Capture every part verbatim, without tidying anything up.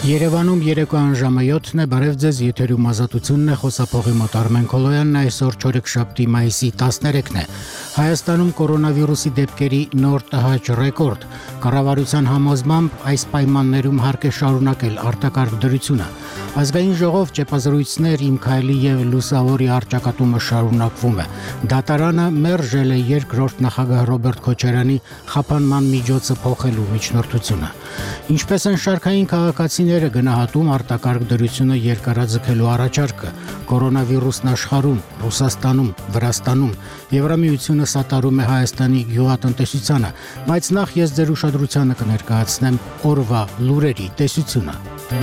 Երևանում երեկոյան ժամը յոթն է, բարև ձեզ, եթերում ազատությունն է, խոսափողի մոտ Արմեն Քոլոյանն է, այսօր չորեքշաբթի մայիսի տասներեքն է։ Հայաստանում կորոնավիրուսի դեպքերի նոր տհաճ ռեկորդ։ Կառավարության համոզմամբ այս պայմաններում հարկ է շարունակել արտակարգ դրությունը։ Ազգային ժողով ճեպազրույցներ Իմ Քայլի եւ Լուսավորի առճակատումը շարունակվում է։ Դատարանը մերժել է երկրորդ նախագահ Ռոբերտ Քոչարյանի խափանման միջոցը փոխելու միջնորդությունը։ Ինչպես են շարքային քաղաքացիները գնահատում արտակարգ դրությունը երկարաձգելու առաջարկը։ Կորոնավիրուսն աշխարհում, Ռուսաստանում, Վրաստանում, Եվրամիությունը սատարում է Հայաստանի գյուղատնտեսությանը, բայց նախ ես ձեր ուշադրությանը կներկայացնեմ օրվա լուրերի տեսությունը։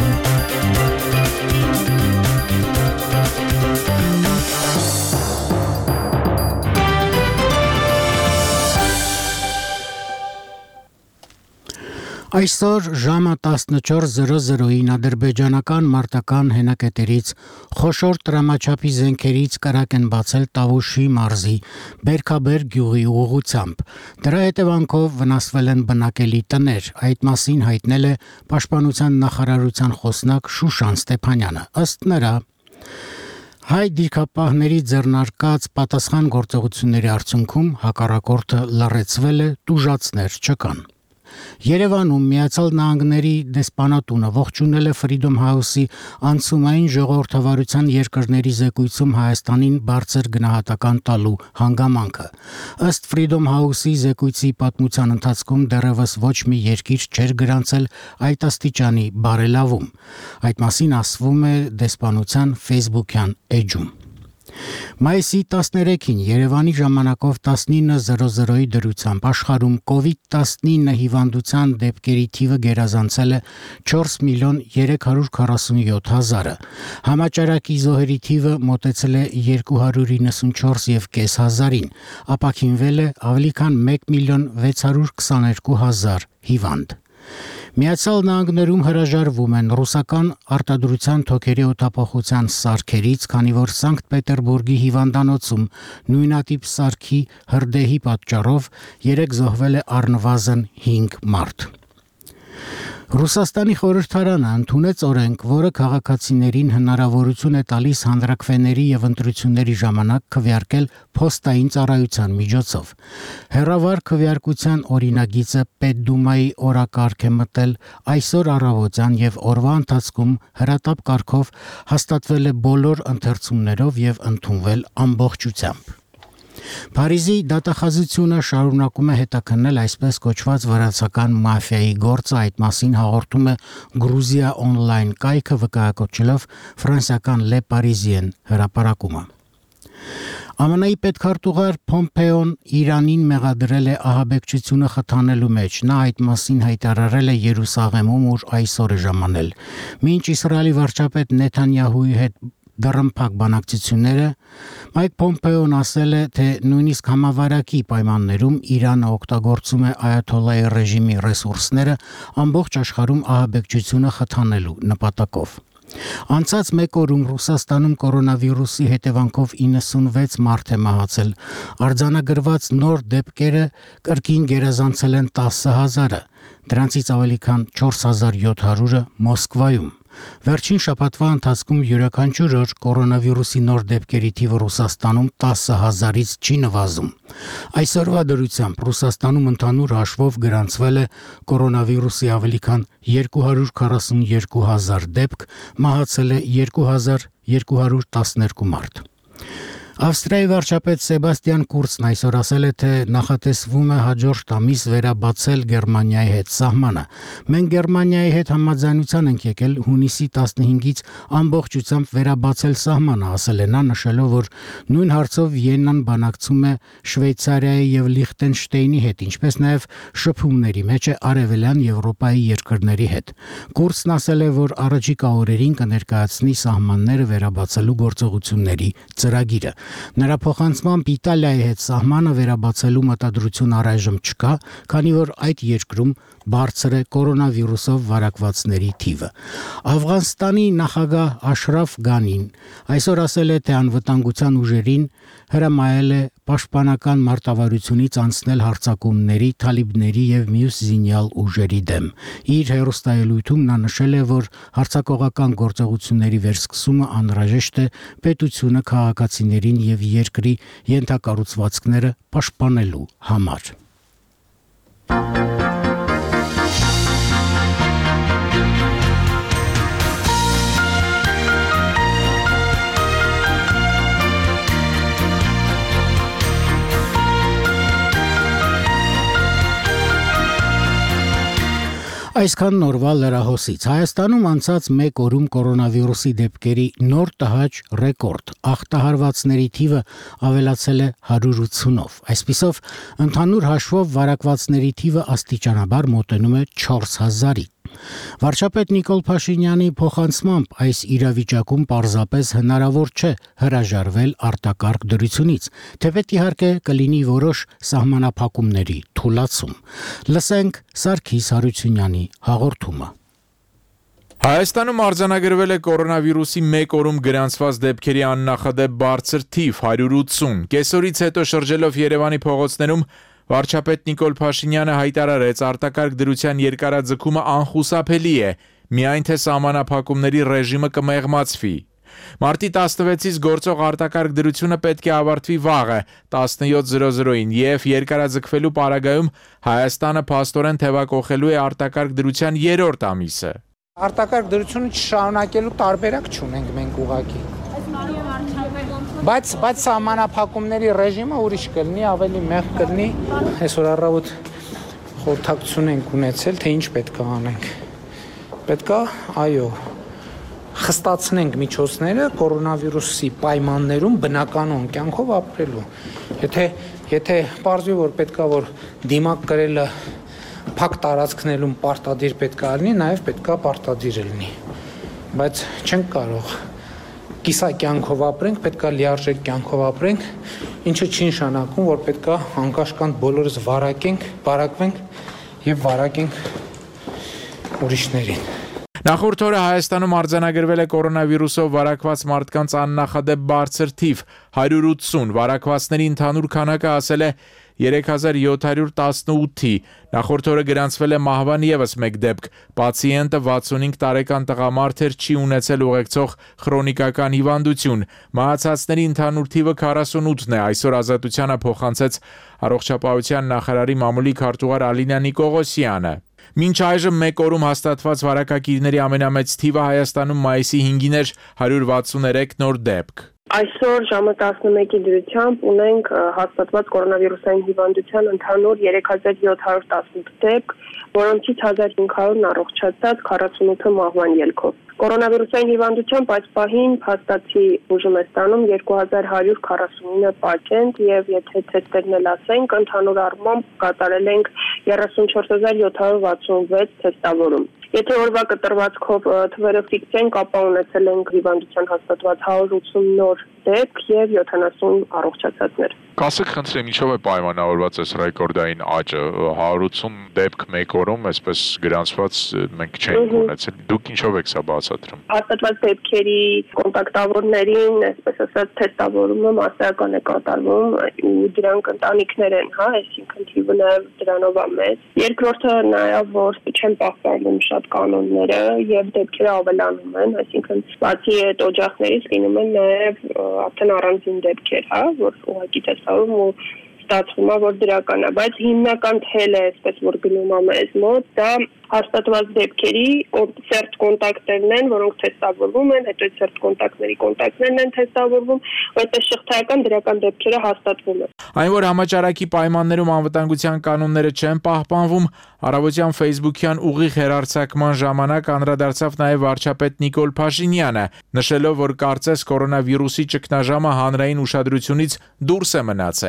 Այսօր ժամը տասնչորս զրո զրոյին ադրբեջանական մարտական հենակետերից խոշոր տրամաչափի զենքերից կրակ են բացել Տավուշի մարզի Բերքաբեր գյուղի ուղղությամբ։ Դրա հետևանքով վնասվել են բնակելի տներ, այդ մասին հայտնել է Պաշտպանության նախարարության խոսնակ Շուշան Ստեփանյանը։ Ըստ նրա, հայ դիրքապահների ձեռնարկած պատասխան գործողությունների արդյունքում հակառակորդը լռեցվել է, տուժածներ չկան։ Երևանում Միացյալ Նահանգների դեսպանատունը ողջունել է Freedom House-ի անցումային ժողովրդավարության երկրների զեկույցում Հայաստանին բարձր գնահատական տալու հանգամանքը։ Ըստ Freedom House-ի զեկույցի պատմության ընթացքում դեռևս ոչ մի երկիր չէր գրանցել այդ աստիճանի բարելավում։ Այդ մասին ասվում է դեսպանության Facebook-յան էջում։ Մայիսի տասներեքին Երևանի ժամանակով տասնինը զրո զրոյի դրությամբ աշխարհում կովիդ տասնինը հիվանդության դեպքերի թիվը գերազանցել է չորս միլիոն երեք հարյուր քառասունյոթ հազարը։ Համաճարակի զոհերի թիվը մոտեցել է երկու հարյուր իննսունչորս եւ կես հազարին, ապաքինվել է ավելի քան մեկ միլիոն վեց հարյուր քսաներկու հազար հիվանդ։ Միացյալ Նահանգներում հրաժարվում են ռուսական արտադրության թոքերի օդափոխության սարքերից, քանի որ Սանկտ Պետերբուրգի հիվանդանոցում նույնատիպ սարքի հրդեհի պատճառով երեկ զոհվել է առնվազն հինգ մարդ։ Ռուսաստանի խորհրդարանը ընդունեց օրենք, որը քաղաքացիներին հնարավորություն է տալիս հանրաքվեների եւ ընտրությունների ժամանակ քվեարկել փոստային ծառայության միջոցով։ Հեռավար քվեարկության օրինագիծը Պետդումայի օրակարգ է մտել այսօր առավոտյան եւ օրվա ընթացքում հրատապ կարգով հաստատվել է բոլոր ընթերցումներով եւ ընդունվել ամբողջությամբ։ Փարիզի դատախազությունը շարունակում է հետաքննել այսպես կոչված վրացական մաֆիայի գործը, այդ մասին հաղորդում է Գրուզիա օնլայն կայքը վկայակոչելով ֆրանսիական Le Parisien հրապարակումը։ ԱՄՆ-ի պետքարտուղար Փոմպեոն Իրանին մեղադրել է ահաբեկչությունը խթանելու մեջ։ Նա այդ մասին հայտարարել է Երուսաղեմում, ուր այսօր է ժամանել։ Մինչ Իսրայելի վարչապետ Նեթանյահուի հետ դռնփակ բանակցությունները, Մայք Փոմպեոն ասել է, թե նույնիսկ համավարակի պայմաններում Իրանը օգտագործում է այաթոլլայի ռեժիմի ռեսուրսները ամբողջ աշխարհում ահաբեկչությունը խթանելու նպատակով։ Անցած մեկ օրում Ռուսաստանում կորոնավիրուսի հետևանքով իննսունվեց մարդ է մահացել։ Արձանագրված նոր դեպքերը կրկին գերազանցել են տասը հազարը, դրանցից ավելի քան չորս հազար յոթ հարյուրը Մոսկվայում։ Վերջին շաբաթվա ընթացքում յուրաքանչյուր օր կորոնավիրուսի նոր դեպքերի թիվը Ռուսաստանում տասը հազարից չի նվազում։ Այսօրվա դրությամբ Ռուսաստանում ընդհանուր հաշվով գրանցվել է կորոնավիրուսի ավելի քան երկու հարյուր քառասունյոթ հազար դեպք, մահացել է երկու հազար երկու հարյուր տասներկու մարդ։ Ավստրիայի վարչապետ Սեբաստիան Կուրցն այսօր ասել է, թե նախատեսվում է հաջորդ ամիս վերաբացել Գերմանիայի հետ սահմանը։ Մենք Գերմանիայի հետ համաձայնության ենք եկել հունիսի տասնհինգից ամբողջությամբ վերաբացել սահմանը, ասել է նա, նշելով, որ նույն հարցով Վիեննան բանակցում է Շվեյցարիայի եւ Լիխտենշտեյնի հետ, ինչպես նաեւ շփումների մեջ է Արևելյան Եվրոպայի երկրների հետ։ Կուրցն ասել է, որ առաջիկա օրերին կներկայացնի սահմանները վերաբացելու գործողությունների ծրագիրը։ Նրա փոխանցմամբ Իտալիայի հետ սահմանը վերաբացելու մտադրություն առայժմ չկա, քանի որ այդ երկրում բարձր է կորոնավիրուսով վարակվածների թիվը։ Աֆղանստանի նախագահ Աշրաֆ Գանին այսօր ասել է, թե անվտանգության ուժերին հրամայել է պաշտպանական մարտավարությունից անցնել հարձակումների, թալիբների եւ մյուս զինյալ ուժերի դեմ։ Իր հերոստայելույթում նա նշել է, որ հարձակողական գործողությունների վերսկսումը անհրաժեշտ է պետությունը, քաղաքացիներին եւ երկրի ենթակառուցվածքները պաշտպանելու համար։ Այսքան նորվա լրահոսից։ Հայաստանում անցած մեկ օրում կորոնավիրուսի դեպքերի նոր տհաճ ռեկորդ։ Ախտահարվածների թիվը ավելացել է հարյուր ութսունով։ Այսպիսով, ընդհանուր հաշվով վարակվածների թիվը աստիճանաբար մոտենում է չորս հազարի։ Վարչապետ Նիկոլ Փաշինյանի փոխանցմամբ այս իրավիճակում պարզապես հնարավոր չէ հրաժարվել արտակարգ դրությունից, թեպետ իհարկե կլինի որոշ սահմանափակումների թուլացում։ Լսենք Սարգիս Հարությունյանի հաղորդումը։ Հայաստանում արձանագրվել է կորոնավիրուսի մեկ օրում գրանցված դեպքերի աննախադեպ բարձր թիվ հարյուր ութսուն։ Կեսօրից հետո շրջելով Երևանի փողոցներում վարչապետ Նիկոլ Փաշինյանը հայտարարեց, արտակարգ դրության երկարաձգումը անխուսափելի է, միայն թե սահմանափակումների ռեժիմը կմեղմացվի։ Մարտի տասնվեցից գործող արտակարգ դրությունը պետք է ավարտվի վաղը տասնյոթ զրո զրոին եւ երկարաձգվելու պարագայում Հայաստանը փաստորեն թեվակողելու է արտակարգ դրության երրորդ ամիսը։ Արտակարգ դրությունը չշարունակելու տարբերակ չունենք մենք ուղղակի։ Բայց բայց սահմանափակումների ռեժիմը ուրիշ կլինի, ավելի մեղմ կլինի։ Այսօր առավոտ խորհրդակցություն ենք ունեցել, թե ինչ պետք է անենք։ Պետք է, այո, խստացնենք միջոցները կորոնավիրուսի պայմաններում բնականon կյանքով ապրելու։ Եթե եթե պարզվի, որ պետք է որ դիմակ կրելը փակ տարածքներում պարտադիր պետք է լինի, նաև պետք է պարտադիր լինի։ Բայց չենք կարող կիսա կյանքով ապրենք, պետք է լիարժեք կյանքով ապրենք, ինչը չի նշանակում, որ պետք է անկաշկանդ բոլորս վարակենք, վարակվենք եւ վարակենք ուրիշներին։ Նախորդ օրը Հայաստանում արձանագրվել է կորոնավիրուսով վարակված մարդկանց աննախադեպ բարձր թիվ հարյուր ութսուն, վարակվածների ընդհանուր քանակը ասել է երեք հազար յոթ հարյուր տասնութի, նախորդ օրը գրանցվել է մահվան ևս մեկ դեպք, պացիենտը վաթսունհինգ տարեկան տղամարդ էր, չի ունեցել ուղեկցող քրոնիկական հիվանդություն, մահացածների ընդհանուր թիվը քառասունութն է, այսօր Ազատությանը փոխանցեց առողջապահության նախարարի մամուլի քարտուղար Ալինա Նիկողոսյանը։ Մինչ այժմ մեկ օրում հաստատված վարակակիրների ամենամեծ թիվը Հայաստանում մայիսի հինգին էր հարյուր վաթսուներեք նոր դեպք։ Այսօր ժամը տասնմեկի դրությամբ ունենք հաստատված կորոնավիրուսային հիվանդության ընդհանուր երեք հազար յոթ հարյուր տասնութ դեպք, որոնցից հազար հինգ հարյուրն առողջացած, քառասունութը մահվան ելքով։ Կորոնավիրուսային հիվանդությամբ այս պահին փաստացի բուժում է ստանում երկու հազար հարյուր քառասունինը պացիենտ եւ եթե թեստերն էլ ասենք, ընդհանուր առմամբ կատարել ենք երեսունչորս հազար յոթ հարյուր վաթսունվեց թեստավորում։ Եթե օրվա կտրվածքով թվերը ֆիքսենք, ապա ունեցել ենք հիվանդության հաստատված հարյուր ութսուն նոր դեպք եւ յոթանասուն առողջացածներ։ Կասեք, խնդրեմ, ինչով է պայմանավորված այս ռեկորդային աճը, հարյուր ութսուն դեպք մեկ օրում, այսպես գրանցված մենք չենք ունեցել։ Դուք ինչով եք սա բացատրում։ Հաստատված դեպքերի կոնտակտավորներին, այսպես ասած, թեստավորումը մասսայական է կատարվում ու դրանք ընտանիքներ են, հա, այսինքն թիվը նաեւ դրանով է մեծ։ Երկրորդը նաեւ որ չեն պահպանվում շատ կանոնները եւ դեպքերը ավելանում են, այսինքն բացի այդ օջախներից լինում են նաեւ արդեն առանձին դեպքեր, հա, որ ուղղակի տեսարում ու ստացվում է, որ դրական է, բայց հիմնական թելը, այսպես որ գնում է մեզ մոտ, դա հաստատված դեպքերի սերտ կոնտակտներն են, որոնք թեստավորվում են, հետո սերտ կոնտակտների կոնտակտներն են թեստավորվում, այդպես շղթայական դրական դեպքերը հաստատվում են։ Այն որ համաճարակի պայմաններում անվտանգության կանոնները չեն պահպանվում, առավոտյան Facebook-յան ուղիղ հեռարձակման ժամանակ անդրադարձավ նաև վարչապետ Նիկոլ Փաշինյանը, նշելով, որ կարծես կորոնավիրուսի ճգնաժամը հանրային ուշադրությունից դուրս է մնացել։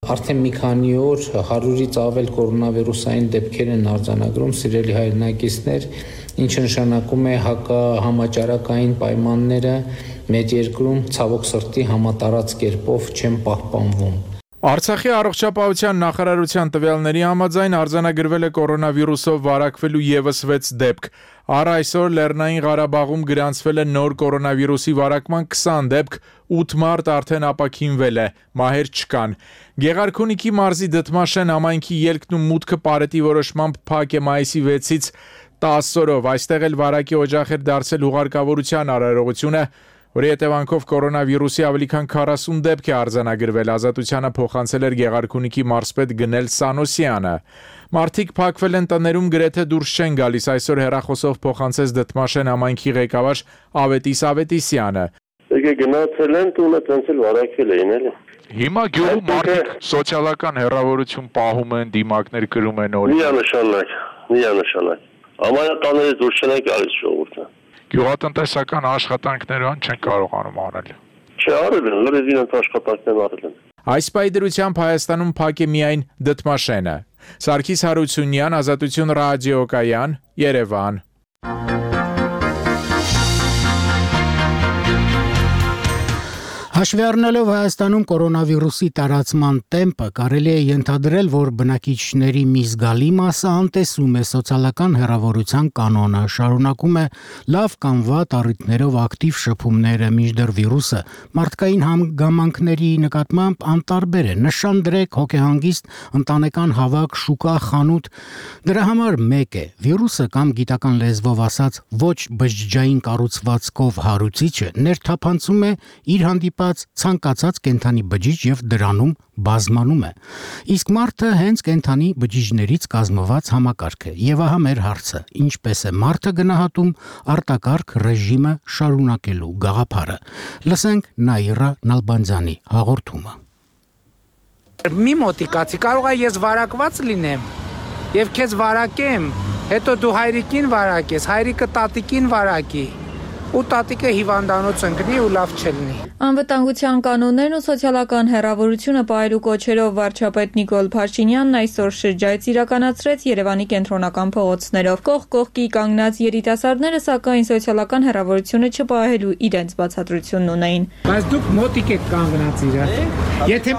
Արդեն մի քանի օր հարյուրից ավել կորոնավիրուսային դեպքեր են արձանագրում, սիրելի հայրենակիցներ, ինչը նշանակում է հակահամաճարակային պայմանները մեր երկրում ցավոք սրտի համատարած կերպով չեն պահպանվում։ Արցախի առողջապահության նախարարության տվյալների համաձայն արձանագրվել է կորոնավիրուսով վարակվելու ևս վեց դեպք։ Առ այսօր Լեռնային Ղարաբաղում գրանցվել է նոր կորոնավիրուսի վարակման քսան դեպք, ութ մարդ արդեն ապաքինվել է, մահեր չկան։ Գեղարքունիքի մարզի Դդմաշեն համայնքի ելքն ու մուտքը պարետի որոշմամբ փակ է մայիսի վեցից տասը օրով։ Այստեղ էլ վարակի օջախ էր դարձել հուղարկավորության արարողությունը, որի հետևանքով կորոնավիրուսի ավելի քան քառասուն դեպք է արձանագրվել։ Ազատությանը փոխանցել էր Գեղարքունիքի մարզպետ Գնել Սանոսյանը։ Մարդիկ փակվել են տներում, գրեթե դուրս չեն գալիս, այսօր հեռախոսով փոխանցեց Դդմաշեն համայնքի ղեկավար Ավետիս Ավետիսյանը։ Եկե գնացել են տունը, տենց էլ վարակվել էին էլի։ Հիմա գյուղում մարդիկ սոցիալական հեռավորություն պահում են, դիմակներ կրում են օրինակ։ Միանշանակ, միանշանակ։ Ամենատաներից դուրս չեն գալիս ժողովուրդը։ Գյուղատնտեսական աշխատանքներն չեն կարողանում անել։ Չէ, արել են, լրիվ իրենց աշխատանքներն արել են։ Այս պայդրությամբ Հայաստանում փակ է միայն Դդմաշենը։ Սարգիս Հարությունյան, Ազատություն ռադիոկայան, Երևան։ Հաշվի առնելով Հայաստանում կորոնավիրուսի տարածման տեմպը, կարելի է ենթադրել, որ բնակիչների մի զգալի մասը անտեսում է սոցիալական հեռավորության կանոնը, շարունակում է լավ կամ վատ առիթներով ակտիվ շփումները, մինչդեռ վիրուսը մարդկային հանգամանքների նկատմամբ անտարբեր է, նշան-դրեք, հոգեհանգիստ, ընտանեկան հավաք, շուկա, խանութ։ Դրա համար մեկ է, վիրուսը կամ գիտական լեզվով ասած ոչ բջջային կառուցվածքով հարուցիչը ներթափանցում է իր հանդիպած ցանկացած կենդանի բջիջ եւ դրանում բազմանում է։ Իսկ մարդը հենց կենդանի բջիջներից կազմված համակարգ է։ Եվ ահա մեր հարցը. ինչպես է մարդը գնահատում արտակարգ ռեժիմը շարունակելու գաղափարը։ Լսենք Նաիրա Նալբանդյանի հաղորդումը։ Մի մոտիկացի, կարող է ես վարակված լինեմ եւ քեզ վարակեմ, հետո դու հայրիկին վարակես, հայրիկը տատիկին վարակի։ Ու տատիկը հիվանդանոց ընկնի ու լավ չլինի։ Անվտանգության կանոններն ու սոցիալական հեռավորությունը պահելու կոչերով վարչապետ Նիկոլ Փաշինյանն այսօր շրջայց իրականացրեց Երևանի կենտրոնական փողոցներով։ Կողք կողքի կանգնած երիտասարդները սակայն սոցիալական հեռավորությունը չպահելու իրենց բացատրությունն ունեին։ Բայց դուք մոտիկ եք կանգնած իրար։ Եթե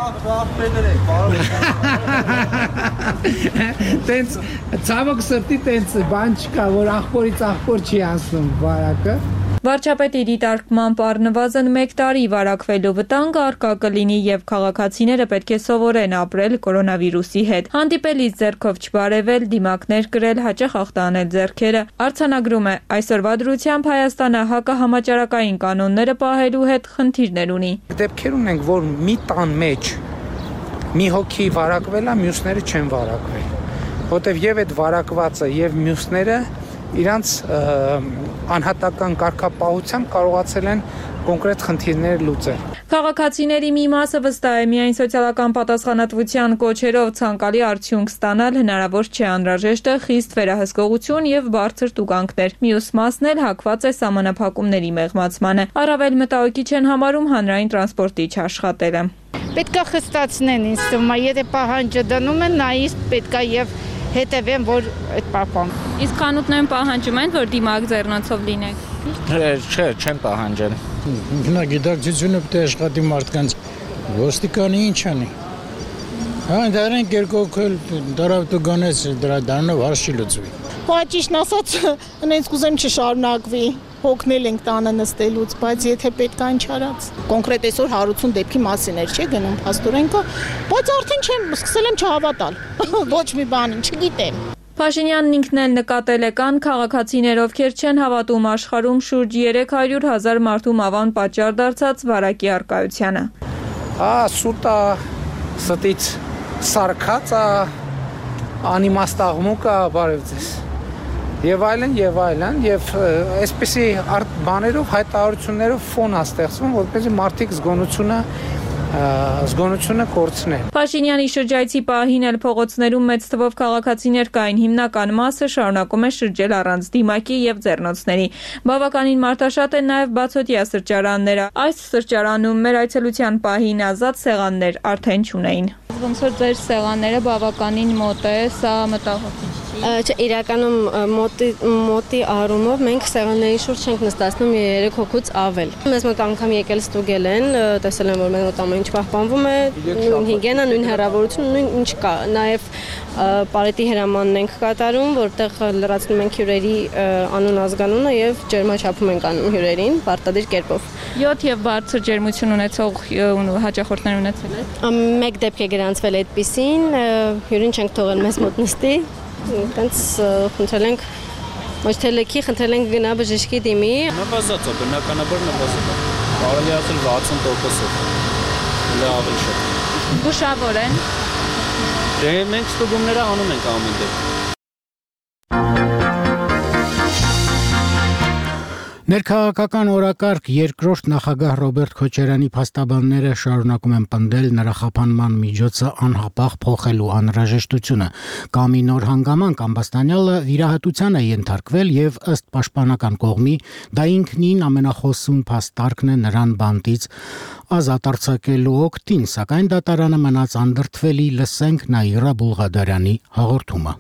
տենց ցավոք սրտի տենց բան չկա, որ աղբորից աղբոր չի անցնում վարակը։ Վարչապետի դիտարկմամբ առնվազն մեկ տարի վարակվելու վտանգը առկա կլինի եւ քաղաքացիները պետք է սովորեն ապրել կորոնավիրուսի հետ։ Հանդիպելիս ձեռքով չբարևել, դիմակներ կրել, հաճախ ախտանել ձեռքերը։ Արձանագրում է այսօրվա դրությամբ Հայաստանը հակահամաճարակային կանոնները պահելու հետ խնդիրներ ունի։ Դեպքեր ունենք, որ մի տան մեջ մի հոգի վարակվել է, մյուսները չեն վարակվել։ Որտեւ եւ այդ վարակվածը եւ մյուսները իրանց անհատական կարգապահությամբ կարողացել են կոնկրետ խնդիրներ լուծել։ Քաղաքացիների մի մասը վստահ է միայն սոցիալական պատասխանատվության կոչերով ցանկալի արդյունք ստանալ հնարավոր չէ, անհրաժեշտ է խիստ վերահսկողություն եւ բարձր տուգանքներ։ Մյուս մասն էլ հակված է սահմանափակումների մեղմացմանը։ Առավել մտահոգիչ են համարում հանրային տրանսպորտի չաշխատելը։ Պետքա խստացնեն ինձ թվում է, եթե պահանջը դնում են, նայից պետքա եւ հետևեն, որ այդ պահպան։ Իսկ խանութներն պահանջում են, որ դիմակ ձեռնոցով լինեք։ Չէ, չեն պահանջել։ Նա գիտակցությունը պետք է աշխատի մարդկանց, ոստիկանի ինչ անի։ Հա, դրանք երկոքել դարավ դու գոնես դրա դառնով հարց չի լուծվի։ Ճիշտն ասած, ինձ կուզեմ չշարունակվի։ Հոգնել ենք տանը նստելուց, բայց եթե պետք է ինչ արած։ Կոնկրետ այսօր հարուցուն դեպքի մասին էր, չէ՞ գնում փաստորենքը, բայց արդեն չեմ սկսել եմ չհավատալ։ Ոչ մի բան, չգիտեմ։ Փաշինյանն ինքն էլ նկատել է կան քաղաքացիներ, ովքեր չեն հավատում աշխարհում շուրջ երեք հարյուր հազար մարդու մավան պատճառ դարձած վարակի առկայությանը։ Ա սուտա ստից սարքածա անիմաստաղմուկա բարև ձեզ։ Եվ այլն, եւ այլն, եւ այսպիսի բաներով հայտարարություններով ֆոն է ստեղծվում, որպեսզի մարդիկ զգոնությունը զգոնությունը կորցնել։ Փաշինյանի շրջայցի պահին էլ փողոցներում մեծ թվով քաղաքացիներ կային, հիմնական մասը շարունակում է շրջել առանց դիմակի եւ ձեռնոցների։ Բավականին մարդաշատ են նաեւ բացօթյա սրճարանները։ Այս սրճարանում մեր այցելության պահին ազատ սեղաններ արդեն չունեին։ Ոնց որ ձեր սեղանները բավականին մոտ է, սա մտահոգիչ չէ, իրականում մոտի մոտի առումով մենք սեղանների շուրջ չենք նստացնում երեք հոգուց ավել։ Մեզ մոտ անգամ եկել ստուգել են, տեսել են, որ մեզ մոտ ամեն ինչ պահպանվում է, նույն հիգիենա, նույն հեռավորություն, նույն ինչ կա։ Նաև պարետի հրամանն ենք կատարում, որտեղ լրացնում ենք հյուրերի անուն ազգանունը եւ ջերմաչափում ենք անում հյուրերին պարտադիր կերպով։ յոթ եւ բարձր ջերմություն ունեցող հաճախորդներ ունեցել եք։ Մեկ դեպք է գրանցվել այդպիսին, հյուրին չենք թողել մեզ մոտ նստի։ Տենց խնդրել ենք ոչ թե լքի, խնդրել ենք գնա բժշկի դիմի։ Նվազած է, բնականաբար նվազած է։ Կարելի ասել վաթսուն տոկոսով։ Հələ ավելի շատ։ Զգուշավոր են։ Դե մենք ստուգումները անում ենք ամեն դեպքում։ Ներքաղաքական օրակարգ երկրորդ նախագահ Ռոբերտ Քոչարյանի փաստաբանները շարունակում են պնդել նրա խափանման միջոցը անհապաղ փոխելու անհրաժեշտությունը։ Կամի նոր հանգամանք ամբաստանյալը վիրահատության է ենթարկվել եւ ըստ պաշտպանական կողմի դա ինքնին ամենախոսուն փաստարկն է նրան բանտից ազատ արձակելու օգտին, սակայն դատարանը մնաց անդրդվելի, լսենք Նաիրա Բուլղադարյանի հաղորդումը։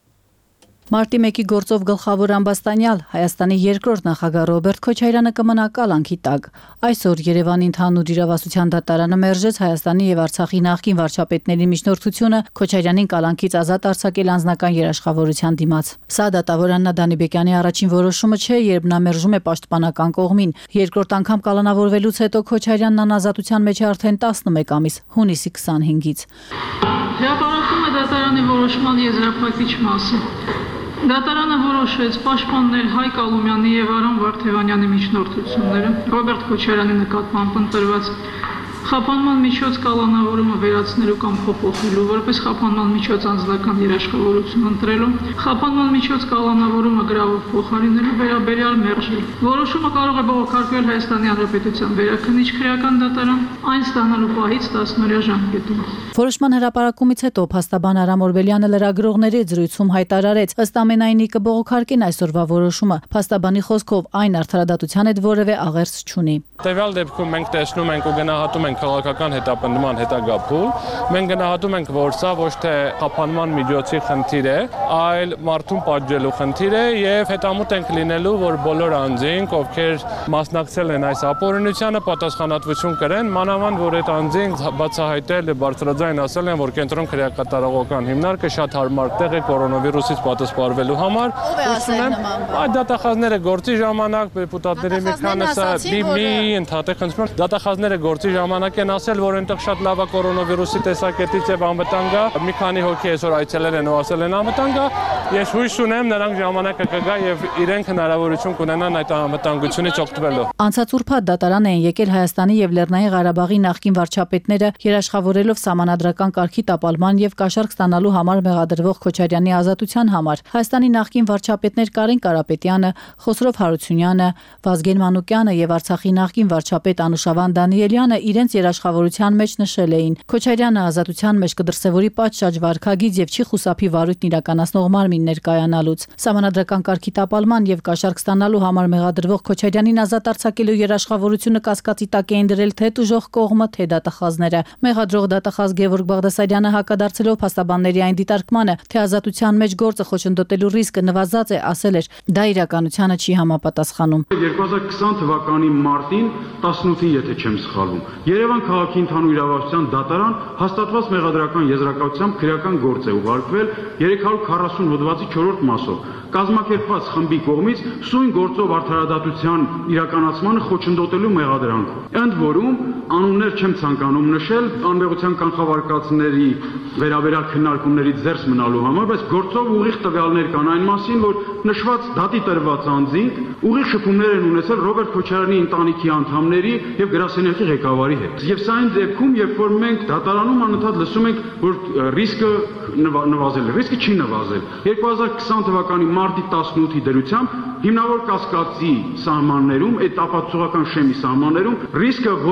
Մարտի մեկի գործով գլխավոր ամբաստանյալ Հայաստանի երկրորդ նախագահ Ռոբերտ Քոչարյանը կմնա կալանքի տակ։ Այսօր Երևանի ընդհանուր իրավասության դատարանը մերժեց Հայաստանի եւ Արցախի նախկին վարչապետների միջնորդությունը Քոչարյանին կալանքից ազատ արձակել անձնական երաշխավորության դիմաց։ Սա դատավոր Աննա Դանիբեկյանի առաջին որոշումը չէ, երբ նա մերժում է պաշտպանական կողմին։ Երկրորդ անգամ կալանավորվելուց հետո Քոչարյանն անազատության մեջ է արդեն տասնմեկ ամիս, հունիսի քսանհինգից։ Հրապարակում է դատարանի որոշման եզրափակիչ մասը։ Դատարանը որոշեց պաշտպանել Հայկ Ալումյանի եւ Արամ Վարդևանյանի միջնորդությունները Ռոբերտ Քոչարյանի նկատմամբ ընտրված խափանման միջոց կալանավորումը վերացնելու կամ փոփոխելու, որպես խափանման միջոց անձնական երաշխավորություն ընտրելու, խափանման միջոց կալանավորումը գրավով փոխարինելու վերաբերյալ մերժել։ Որոշումը կարող է բողոքարկվել Հայաստանի Հանրապետության վերաքննիչ քրեական դատարան, այն ստանալու պահից տասնօրյա ժամկետում։ Որոշման հրապարակումից հետո փաստաբան Արամ Օրբելյանը լրագրողների զրույցում հայտարարեց, ըստ ամենայնի կբողոքարկեն այսօրվա որոշումը։ Փաստաբանի խոսքով այն արդարադատության հետ որևէ աղերս չունի։ Տվյալ դեպքում մենք տեսնում ենք ու գնահատում ենք քաղաքական հետապնդման հետագա փուլ, մենք գնահատում ենք, որ սա ոչ թե խափանման միջոցի խնդիր է, այլ մարդուն պատժելու խնդիր է եւ հետամուտ ենք լինելու, որ բոլոր անձինք, ովքեր մասնակցել են այս ապօրինությանը, պատասխանատվություն կրեն, մանավանդ որ այդ անձինք բացահայտել եւ բարձրաձայն ասել են, որ կենտրոն քրեակատարողական հիմնարկը շատ հարմար տեղ է կորոնավիրուսից պատասխանելու համար։ Այդ դատախազները գործի ժամանակ դեպուտատների մի քանիսը մի ընդհատեք խնդրում դատախազները գործի ժամանակ են ասել, որ այնտեղ շատ լավ է կորոնավիրուսի տեսակետից եւ անվտանգ է։ Մի քանի հոգի այսօր այցելել են ու ասել են անվտանգ է։ Ես հույս ունեմ նրանք ժամանակը կգա եւ իրենք հնարավորություն կունենան այդ անվտանգությունից օգտվելու։ Անցած ուրբաթ դատարան են եկել Հայաստանի եւ Լեռնային Ղարաբաղի նախկին վարչապետները երաշխավորելով սահմանադրական կարգի տապալման եւ կաշառք ստանալու համար մեղադրվող Քոչարյանի ազատության համար։ Հայաստանի նախկին վարչապետներ Կարեն Կարապետյանը, Խոսրով Հարությունյանը, Վազգեն Մանուկյանը եւ Արցախի նախկին վարչապետ Անուշավան Դանիելյանը իրենց երաշխավորության մեջ նշել էին. Քոչարյանը ազատության մեջ կդրսևորի պատշաճ վարքագիծ եւ չի խուսափի վարույթն իրականացնող մարմին ներկայանալուց։ Սահմանադրական կարգի տապալման եւ կաշառք ստանալու համար մեղադրվող Քոչարյանին ազատ արձակելու երաշխավորությունը կասկածի տակ էին դրել թե տուժող կողմը, թե դատախազները։ Մեղադրող դատախազ Գևորգ Բաղդասարյանը հակադարձելով փաստաբանների այն դիտարկմանը, թե ազատության մեջ գործը խոչընդոտելու ռիսկը նվազած է, ասել էր՝ դա իրականությանը չի համապատասխանում։ երկու հազար քսան թվականի մարտին տասնութին, եթե չեմ սխալվում, Երևան քաղաքի ընդհանուր իրավասության դատարան հաստատված մեղադրական եզրակացությամբ քրեական գործ է ուղարկվել երեք հարյուր քառասուն հոդվածի չորրորդ մասով կազմակերպված խմբի կողմից սույն գործով արդարադատության իրականացմանը խոչընդոտելու մեղադրանքով։ Ընդ որում անուններ չեմ ցանկանում նշել անմեղության կանխավարկածների վերաբերյալ քննարկումներից զերծ մնալու համար, բայց գործով ուղիղ տվյալներ կան այն մասին, որ նշված դատի տրված անձինք ուղիղ շփումներ են ունեցել Ռոբերտ Քոչարյանի ընտանիքի անդամների եւ գրասենյակի ղեկավարի հետ։ Եվ սա այն դեպքում, երբ որ մենք դատարանում անընդհատ լսում ենք, որ ռիսկը նվազել է, ռիսկը չի նվազել։ երկու հազար քսան թվականի մարտի տասնութի դրությամբ հիմնավոր կասկածի սահմաններում, այդ ապացուցողական շեմի սահմաններում ռիսկը, որը դատարանը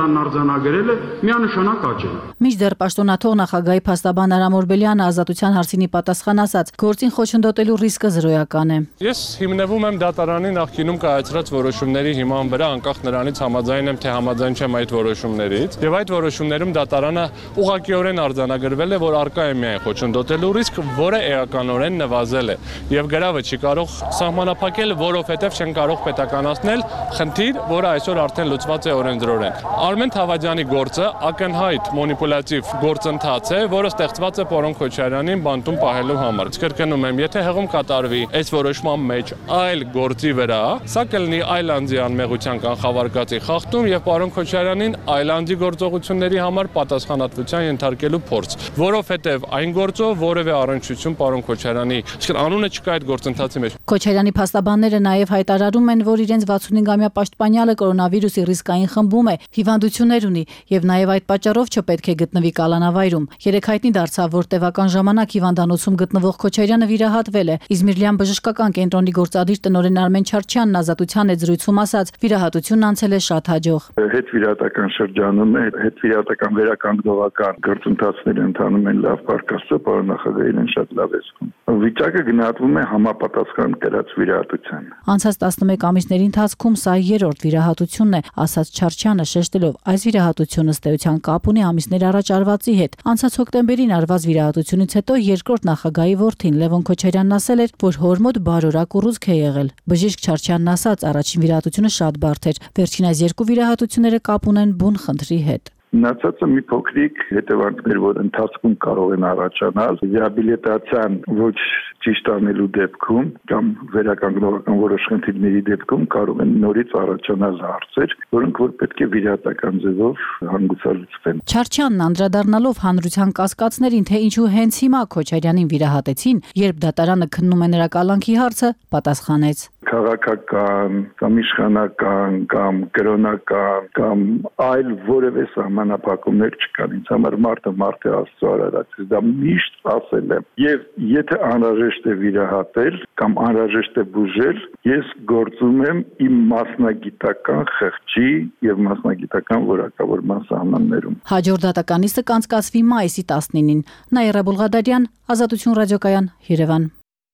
համալսարանն արձանագրել է միանշանակ աճել։ Մինչդեռ պաշտոնաթող նախագահի փաստաբան Արամ Օրբելյանը ազատության հարցինի պատասխան ասաց, գործին խոչընդոտելու ռիսկը զրոյական է։ Ես հիմնվում եմ դատարանի նախկինում կայացրած որոշումների հիման վրա, անկախ նրանից համաձայն եմ, թե համաձայն չեմ այդ որոշումներից, եւ այդ որոշումներում դատարանը ուղղակիորեն արձանագրվել է, որ արկա է միայն խոչընդոտելու ռիսկ, որը էականորեն նվազել է, եւ գրավը չի կարող սահմանափակել, որովհետեւ չեն կարող պետականացնել խնդիր, որը այսօր արդեն լուծված է օրենսդրորեն։ Արմեն Թավադյանի գործը ակնհայտ մանիպուլյատիվ գործընթաց է, որը ստեղծված է Պարոն Քոչարյանին բանտում պահելու համար։ Կրկնում եմ, եթե հեղում կատարվի այս որոշման մեջ այլ գործի վրա, սա կլինի այլ անձի անմեղության կանխավարկածի խախտում եւ Պարոն Քոչարյանին այլ անձի գործողությունների համար պատասխանատվության ենթարկելու փորձ, որովհետեւ այն գործով որևէ առնչություն Պարոն Քոչարյանի, այսինքն անունը չկա այդ գործընթացի մեջ։ Քոչարյանի փաստաբանները նաեւ հայտարարում են, որ իրենց վաթսունհինգամյա պաշտպանյալը կորոնավիրուսի ռիսկային խմբում է, հիվանդություններ ունի եւ նաեւ այդ պատճառով չպետք է գտնվի կալանավայրում։ Երեք հայտնի դարձավ, որ տևական ժամանակ հիվանդանոցում գտնվող Քոչարյանը վիրահատվել է։ Իզմիրլյան բժշկական կենտրոնի գործադիր տնօրեն Արմեն Չարչյանն ազատության հետ զրույցում ասաց, վիրահատությունն անցել է շատ հաջող։ Հետվիրահատական շրջանում է, հետվիրահատական վերականգնողական գործընթացները ընթանում են լավ պարկասը, պարոն նախագահին շատ լավ է զգում։ Վիճակը գնահատվում է համապատասխան կրած վիրահատության։ Անցած տասնմեկ ամիսների ընթացքում սա երրորդ վիրահատությունն է, ասաց Չարչյանը, շեշտելով, այս վիրահատությունը ըստ էության կապ ունի ամիսներ առաջ արվածի հետ։ Անցած հոկտեմբերին արված վիրահատությունից հետո երկրորդ նախագահի որդին Լևոն Քոչարյանն ասել էր, որ հոր մոտ բարորակ ուռուցք է եղել։ Բժիշկ Չարչյանն ասաց, առաջին վիրահատությունը շատ բարդ էր, վերջին այս երկու վիրահատությունները կապ ունեն բուն խնդրի հետ։ Մնացածը մի փոքրիկ հետևանքներ, որ ընթացքում կարող են առաջանալ, ռեաբիլիտացիան ոչ ճիշտ անելու դեպքում կամ վերականգնողական որոշ խնդիրների դեպքում կարող են նորից առաջանալ հարցեր, որոնք որ պետք է վիրահատական ձևով հանգուցալուծվեն։ Չարչյանն անդրադառնալով հանրության կասկածներին, թե ինչու հենց հիմա Քոչարյանին վիրահատեցին, երբ դատարանը քննում է նրա կալանքի հարցը, պատասխանեց. Քաղաքական կամ իշխանական կամ կրոնական կամ այլ որևէ սահմանափակումներ չկան։ Ինձ համար մարդը մարդ է Աստծո արարած։ Դա միշտ ասել եմ։ Եվ եթե անհրաժեշտ է վիրահատել կամ անհրաժեշտ է բուժել, ես գործում եմ իմ մասնագիտական խղճի եւ մասնագիտական որակավորման սահմաններում։ Հաջորդ դատականիսը կանցկացվի մայիսի տասնինին։ Նաիրա Բուլղադարյան, Ազատություն ռադիոկայան, Երևան։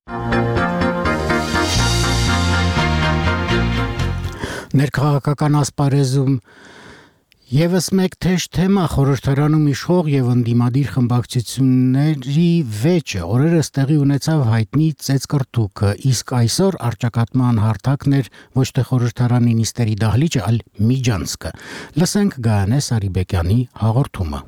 Ներքաղաքական ասպարեզում եւս մեկ թեժ թեմա խորհրդարանում իշխող եւ ընդդիմադիր խմբակցությունների վեճը օրերս տեղի ունեցավ հայտնի ծեծկրտուկը, իսկ այսօր արճակատման հարթակն էր ոչ թե խորհրդարանի նիստերի դահլիճը, այլ Միջանցքը։ Լսենք Գայանե Սարիբեկյանի հաղորդումը։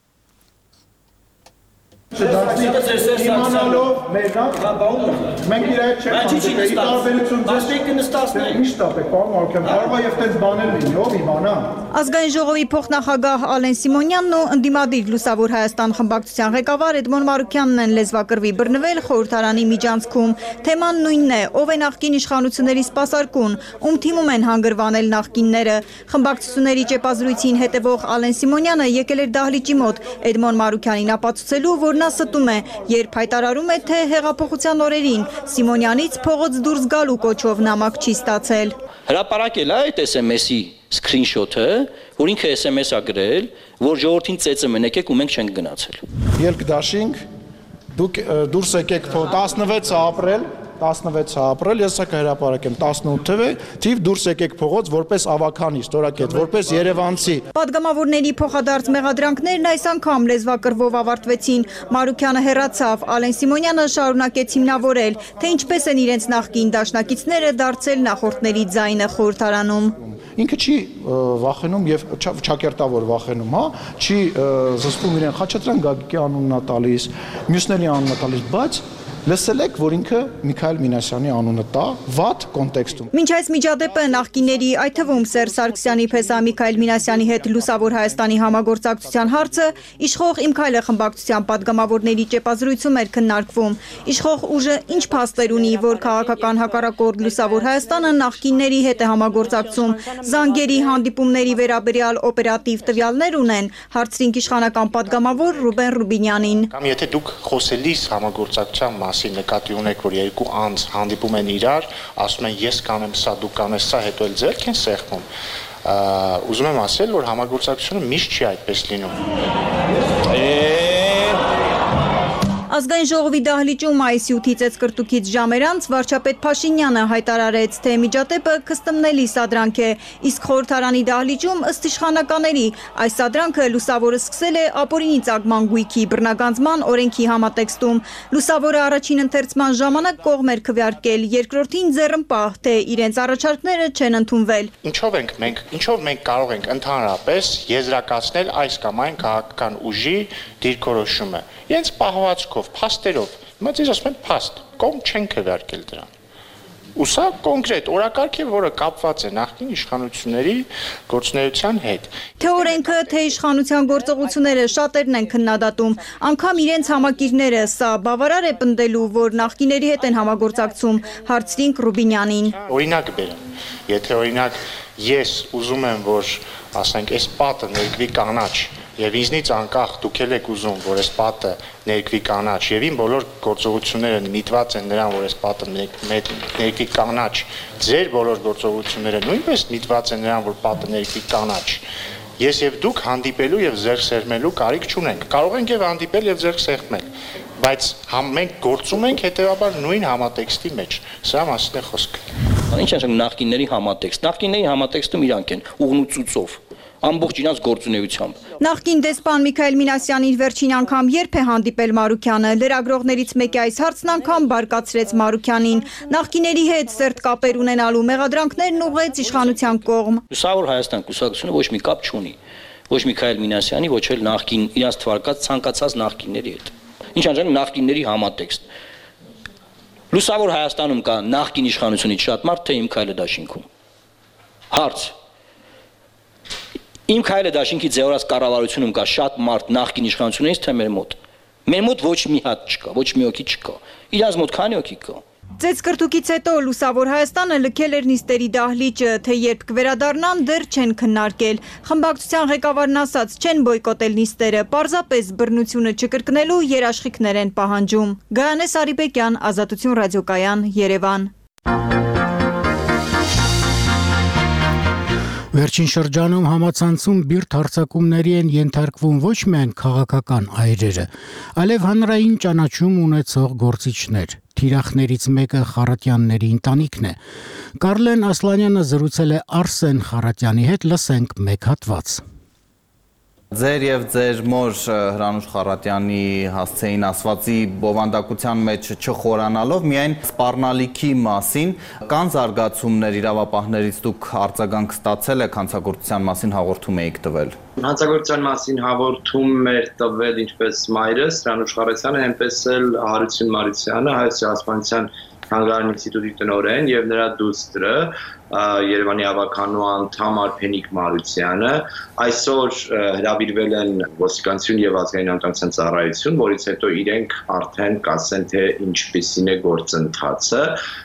Իմանալով մերնակ մենք իր այդ չենք տարբերություն միշտ ապեք, պարոն Մարուկյան, կարող է եւ տենց բաներ լինի, ով իմանա։ Ազգային ժողովի փոխնախագահ Ալեն Սիմոնյանն ու ընդդիմադիր Լուսավոր Հայաստան խմբակցության ղեկավար Էդմոն Մարուկյանն են լեզվակռվի բռնվել խորհրդարանի միջանցքում։ Թեման նույնն է, ով է նախկին իշխանությունների սպասարկուն, ում թիմում են հանգրվանել նախկինները։ Խմբակցությունների ճեպազրույցին հետևող Ալեն Սիմոնյանը եկել էր դահլիճի մոտ Էդմոն Մարուկյանին ապացուցելու, որ նա ստում է, երբ հայտարարում է, թե հեղափոխության օրերին Սիմոնյանից փողոց դուրս գալու կոչով նամակ չի ստացել։ Հրապարակել է այդ էս էմ էսի սկրինշոթը, որ ինքը էս էմ էս ա գրել, որ ժողովրդին ծեծը մեն եկեք ու մենք չենք գնացել։ Ելք դաշինք, դուք դուրս եկեք տասնվեց ապրիլ տասնվեց ապրիլ, ես սա կհրապարակեմ տասնութ թիվ դուրս եկեք փողոց որպես ավականի, ստորակետ, որպես երևանցի։ Պատգամավորների փոխադարձ մեղադրանքներն այս անգամ լեզվակռվով ավարտվեցին։ Մարուկյանը հեռացավ, Ալեն Սիմոնյանը շարունակեց հիմնավորել, թե ինչպես են իրենց նախկին դաշնակիցները դարձել նախորդների ձայնը խորհրդարանում։ Ինքը չի վախենում եւ չակերտավոր վախենում, հա, չի զսպում իրեն Խաչատրյան Գագիկի անունն ա տալիս, մյուսների անունն ա տալիս, բայց լսել եք, որ ինքը Միքայել Մինասյանի անունը տա վատ կոնտեքստում։ Մինչ այս միջադեպը նախկինների, այդ թվում Սերժ Սարգսյանի պես Միքայել Մինասյանի հետ Լուսավոր Հայաստանի համագործակցության հարցը իշխող Իմ քայլը խմբակցության պատգամավորների ճեպազրույցում էր քննարկվում։ Իշխող ուժը ինչ փաստեր ունի, որ քաղաքական հակառակորդ Լուսավոր Հայաստանը նախկինների հետ է համագործակցում, զանգերի հանդիպումների վերաբերյալ օպերատիվ տվյալներ ունեն, հարցրինք իշխանական պատգամավոր Ռուբեն Ռուբինյանին։ Կամ եթե դուք խոսելիս համագործակցության մասին նկատի ունեք, որ երկու անձ հանդիպում են իրար, ասում են ես կանեմ սա, դու կանես սա, հետո էլ ձեռք են սեղմում, ուզում եմ ասել, որ համագործակցությունը միշտ չի այդպես լինում։ Ազգային ժողովի դահլիճում մայիսի ութից էցկրտուքից ժամեր անց վարչապետ Փաշինյանը հայտարարեց, թե միջադեպը կստմնելի սադրանք է, իսկ խորհրդարանի դահլիճում ըստ իշխանականների այս սադրանքը լուսավորը սկսել է ապօրինի ծագման գույքի բռնագանձման օրենքի համատեքստում։ Լուսավորը առաջին ընթերցման ժամանակ կողմ էր քվեարկել, երկրորդին ձեռնպահ, թե իրենց առաջարկները չեն ընդունվել։ Ինչով ենք մենք, ինչով մենք կարող ենք ընդհանրապես եզրակացնել այս կամ այն քաղաքական ուժի դիրքորոշումը։ Իրենց պահվածքով, փաստերով, հիմա ձեզ ասում են փաստ, կողմ չեն քվեարկել դրան։ Ու սա կոնկրետ օրակարգ է, որը կապված է նախկին իշխանությունների գործունեության հետ։ Թե օրենքը, թե իշխանության գործողությունները շատերն են քննադատում, անգամ իրենց համակիրները, սա բավարար է պնդելու, որ նախկիների հետ են համագործակցում, հարցրինք Ռուբինյանին։ Օրինակ բերեմ, եթե օրինակ ես ուզում եմ, որ ասենք այս պատը ներկվի կանաչ, եւ ինձնից անկախ դուք եք ուզում, որ այս պատը ներկվի կանաչ, եւ իմ բոլոր գործողությունները միտված են նրան, որ այս պատը ներկվի կանաչ, ձեր բոլոր գործողությունները նույնպես միտված են նրան, որ պատը ներկվի կանաչ։ Ես եւ դուք հանդիպելու եւ ձեռք սեղմելու կարիք չունենք։ Կարող ենք եւ հանդիպել եւ ձեռք սեղմել, բայց մենք գործում ենք հետեւաբար նույն համատեքստի մեջ։ Սա մասին է խոսքը։ Ինչ ասենք նախկինների համատեքստ։ Նախկինների համատեքստում իրանք են ուղնուցուցով ամբողջ իրաց գործունեությամբ։ Նախկին դեսպան Միքայել Մինասյանին վերջին անգամ երբ է հանդիպել Մարուքյանը, լրագրողներից մեկի այս հարցն անգամ բարկացրեց Մարուքյանին։ Նախկիների հետ սերտ կապեր ունենալու մեղադրանքներն ուղղեց իշխանության կողմ։ Լուսավոր Հայաստան կուսակցությունը ոչ մի կապ չունի, ոչ Միքայել Մինասյանի, ոչ էլ նախկին իրաց թվարկած ցանկացած նախկինների հետ։ Ինչ անջան նախկինների համատեքստ։ Լուսավոր Հայաստանում կա նախկին իշխանությունից շատ մարդ, թե իմ քայլը դաշինքում։ Հարց. Իմ քայլը դաշինքի ձևորած կառավարությունում կա շատ մարդ նախկին իշխանությունից, թե մեր մոտ։ Մեր մոտ ոչ մի հատ չկա, ոչ մի հոգի չկա։ Իրանց մոտ քանի հոգի կա։ Ծեծկրտուկից հետո Լուսավոր Հայաստանը լքել էր նիստերի դահլիճը, թե երբ կվերադառնան դեռ չեն քննարկել։ Խմբակցության ղեկավարն ասաց, չեն բոյկոտել նիստերը, պարզապես բռնությունը չկրկնելու երաշխիքներ են պահանջում։ Գայանե Սարիբեկյան, Ազատություն ռադիոկայան, Երևան։ Վերջին շրջանում համացանցում բիրտ հարձակումների են ենթարկվում ոչ միայն քաղաքական այրերը, այլև հանրային ճանաչում ունեցող գործիչներ։ Թիրախներից մեկը Խարատյանների ընտանիքն է։ Կարլեն Ասլանյանը զրուցել է Արսեն Խարատյանի հետ, լսենք մեկ հատված։ Ձեր եւ ձեր մոր Հրանուշ Խարատյանի հասցեին ասվածի բովանդակության մեջ չխորանալով միայն սպառնալիքի մասին կան զարգացումներ իրավապահներից դուք արձագանք ստացել եք հանցագործության մասին հաղորդում եք տվել։ Հանցագործության մասին հաղորդում էր տվել ինչպես մայրս Հրանուշ Խարատյանը, այնպես էլ Հարություն Մարությանը, Հայոց ցեղասպանության Հանրային ինստիտուտի տնօրեն եւ նրա դուստրը Երևանի ավականու անդամ Արփենիկ Մարությանը այսօր հրավիրվել են ոստիկանություն եւ ազգային անվտանգության ծառայություն, որից հետո իրենք արդեն կասեն թե ինչպիսին է գործընթացը,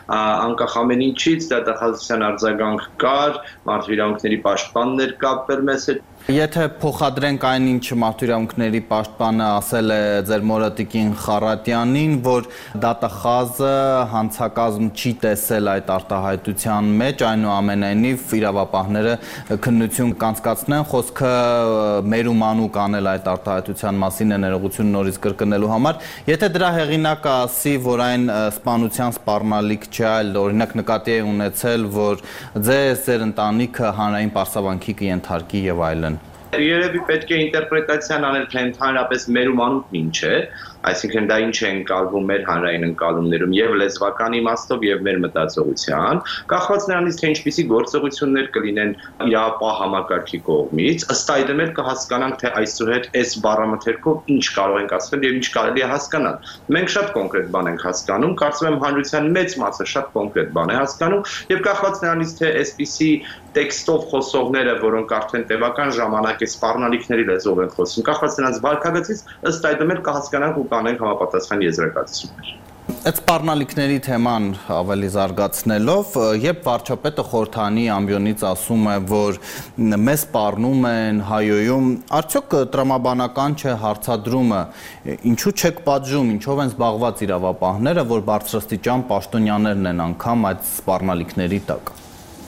անկախ ամեն ինչից դատախազության արձագանք կար, մարդու իրավունքների պաշտպանն էր կապվել մեզ հետ։ Եթե փոխադրենք այն ինչ մարդու պաշտպանը ասել է ձեր մորը Տիկին Խարատյանին, որ դատախազը հանցակազմ չի տեսել այդ արտահայտության մեջ, այնուամենայնիվ իրավապահները քննություն կանցկացնեն, խոսքը մերումանուկ անել այդ արտահայտության մասին է ներողություն նորից կրկնելու համար, եթե դրա հեղինակը ասի, որ այն սպանության սպառնալիք չէ, այլ օրինակ նկատի է ունեցել, որ ձեզ ձեր ընտանիքը հանրային պարսավանքի կենթարկի եւ այլն։ Երևի պետք է ինտերպրետացիան անել, թե ընդհանրապես մերումանուկն ինչ է, այսինքն դա ինչ է ընկալվում մեր հանրային ընկալումներում եւ լեզվական իմաստով եւ մեր մտածողության, կախված նրանից թե ինչպիսի գործողություններ կլինեն իրավապահ համակարգի կողմից, ըստ այդմ էլ կհասկանանք թե այսուհետ այս բառամթերքով ինչ կարող ենք ասել եւ ինչ կարելի է հասկանալ։ Մենք շատ կոնկրետ բան ենք հասկանում, կարծում եմ հանրության մեծ մասը շատ կոնկրետ բան է հասկանում եւ կախված նրանից թե այսպիսի տեքստով խոսողները, որոնք արդեն տևական ժամանակ է սպառնալիքների լեզվով են խոսում, կախված նրանց վարքագծից, ըստ այդմ էլ կհասկանանք ու կանենք համապատասխան եզրակացություններ։ Այդ սպառնալիքների թեման ավելի զարգացնելով, երբ վարչապետը խորհրդանի ամբիոնից ասում է, որ մեզ սպառնում են, հայոյում, արդյոք տրամաբանական չէ հարցադրումը, ինչու չեք պատժում, ինչով են զբաղված իրավապահները, որ բարձրաստիճան պաշտոնյաներն են անգամ այդ սպառնալիքների տակ։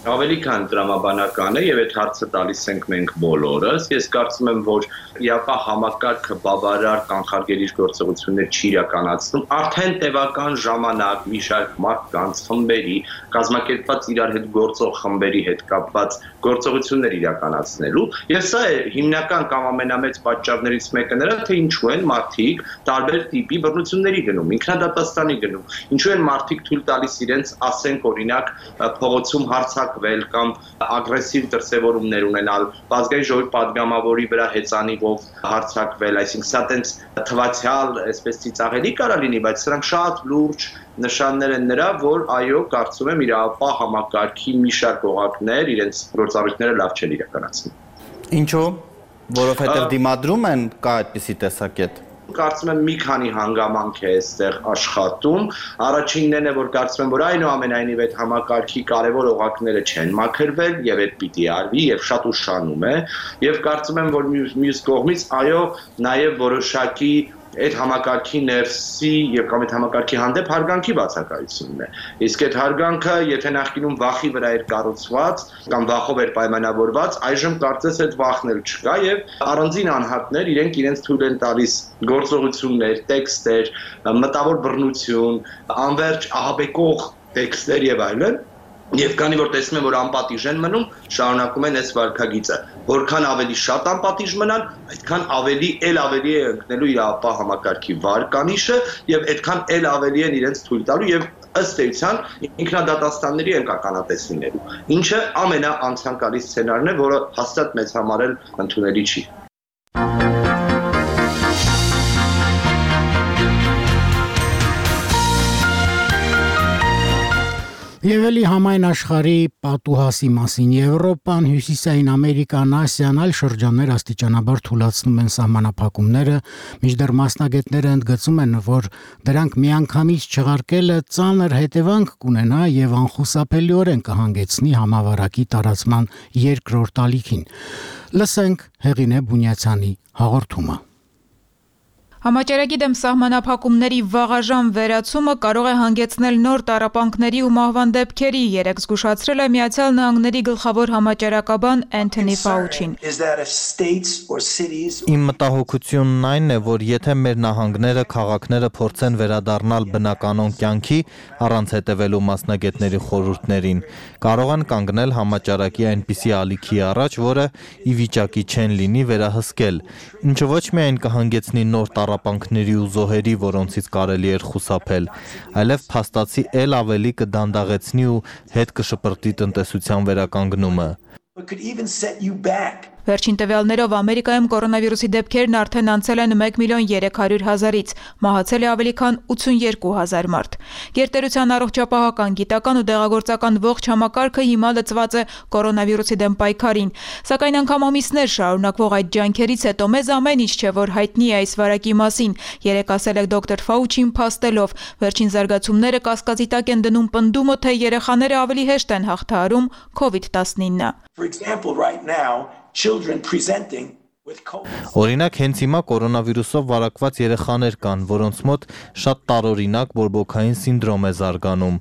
ավելի քան տրամաբանական է եւ այդ հարցը տալիս ենք մենք բոլորս։ Ես կարծում եմ, որ իապա համակարգը բավարար կանխարգելիչ գործողություններ չի իրականացնում, արդեն տևական ժամանակ մի շարք մարդկանց, խմբերի, կազմակերպված իրար հետ գործող խմբերի հետ կապված գործողություններ իրականացնելու, եւ սա է հիմնական կամ ամենամեծ պատճառներից մեկը նրա, թե ինչու են մարդիկ տարբեր տիպի բռնությունների գնում, ինքնադատաստանի գնում, ինչու են մարդիկ թույլ տալիս իրենց, ասենք օրինակ, փողոցում հարցակվել կամ ագրեսիվ դրսևորումներ ունենալ, ազգային ժողովի падգամավորի վրա հեծանիվով հարցակվել, այսինքն սա տենց թվացial, այսպես ծիծաղելի կարա լինի, բայց սրանք շատ լուրջ նշաններ են նրա, որ այո, կարծում եմ իրավապահ համակարգի մի շարք օղակներ իրենց գործառույթները լավ չեն իրականացնում։ Ինչու՞, որովհետև դիմադրում են, կա այդպիսի տեսակետ։ Կարծում եմ մի քանի հանգամանք է այստեղ աշխատում։ Առաջինն է, որ կարծում եմ, որ այնուամենայնիվ այդ համակարգի կարևոր օղակները չեն մաքրվել եւ այդ պիտի արվի եւ շատ ուշանում է։ Եվ կարծում եմ, որ մյուս կողմից այո, նաեւ որոշակի այդ համակարգի ներսի եւ կամ այդ համակարգի հանդեպ հարգանքի բացակայությունն է։ Իսկ այդ հարգանքը, եթե նախկինում վախի վրա էր կառուցված կամ վախով էր պայմանավորված, այժմ կարծես այդ վախն էլ չկա եւ առանձին անհատներ իրենք իրենց թույլ են տալիս գործողություններ, տեքստեր, մտավոր բռնություն, անverջ ահաբեկող տեքստեր եւ այլն։ Եվ քանի որ տեսնում են, որ անպատիժ են մնում, շարունակում են այս վարքագիծը։ Որքան ավելի շատ անպատիժ մնան, այդքան ավելի էլ ավելի է ընկնելու իրավապահ համակարգի վարկանիշը եւ այդքան էլ ավելի են իրենց թույլ տալու եւ ըստ էության ինքնադատաստանների ընկականատես լինելու։ Ինչը ամենաանցանկալի սցենարն է, որը հաստատ մեծ համար էլ ընդունելի չի։ Եվ էլի համայն աշխարհի պատուհասի մասին Եվրոպան, Հյուսիսային Ամերիկան, Ասիան այլ շրջաններ աստիճանաբար թուլացնում են սահմանափակումները, մինչդեռ մասնագետները ընդգծում են, որ դրանք միանգամից չեղարկելը ծանր հետևանք կունենա եւ անխուսափելիորեն կհանգեցնի համավարակի տարածման երկրորդ ալիքին։ Լսենք Հեղինե Բունյացյանի հաղորդումը։ Համաճարակի դեմ սահմանափակումների վաղաժամ վերացումը կարող է հանգեցնել նոր տառապանքների ու մահվան դեպքերի, երեկ զգուշացրել է Միացյալ Նահանգների գլխավոր համաճարակաբան Էնթոնի Ֆաուչին։ Իմ մտահոգությունն այն է, որ եթե մեր նահանգները, քաղաքները փորձեն վերադառնալ բնականon կյանքի, առանց հետևելու մասնագետների խորհուրդներին, կարող են կանգնել համաճարակի այնպիսի ալիքի առաջ, որը ի վիճակի չեն լինի վերահսկել, ինչը ոչ միայն կհանգեցնի նոր տառապանքների ու զոհերի, որոնցից կարելի էր խուսափել, այլև փաստացի էլ ավելի կդանդաղեցնի ու հետ կշպրտի տնտեսության վերականգնումը։ Վերջին տվյալներով Ամերիկայում կորոնավիրուսի դեպքերն արդեն անցել են մեկ միլիոն երեք հարյուր հազարից, մահացել է ավելի քան ութսունյերկու հազար մարդ։ Գերտերության առողջապահական, գիտական ու դեղագործական ողջ համակարգը հիմա լծված է կորոնավիրուսի դեմ պայքարին, սակայն անգամ ամիսներ շարունակվող այդ ջանքերից հետո մեզ ամեն ինչ չէ, որ հայտնի է այս վարակի մասին, երեկ ասել է դոկտոր Ֆաուչին փաստելով, վերջին զարգացումները կասկածի տակ են դնում պնդումը, թե երեխաները ավելի հեշտ են հաղթահարում քովիդ տասնինը։ Օրինակ, հենց հիմա կորոնավիրուսով վարակված երեխաներ կան, որոնց մոտ շատ տարօրինակ բորբոքային սինդրոմ է զարգանում։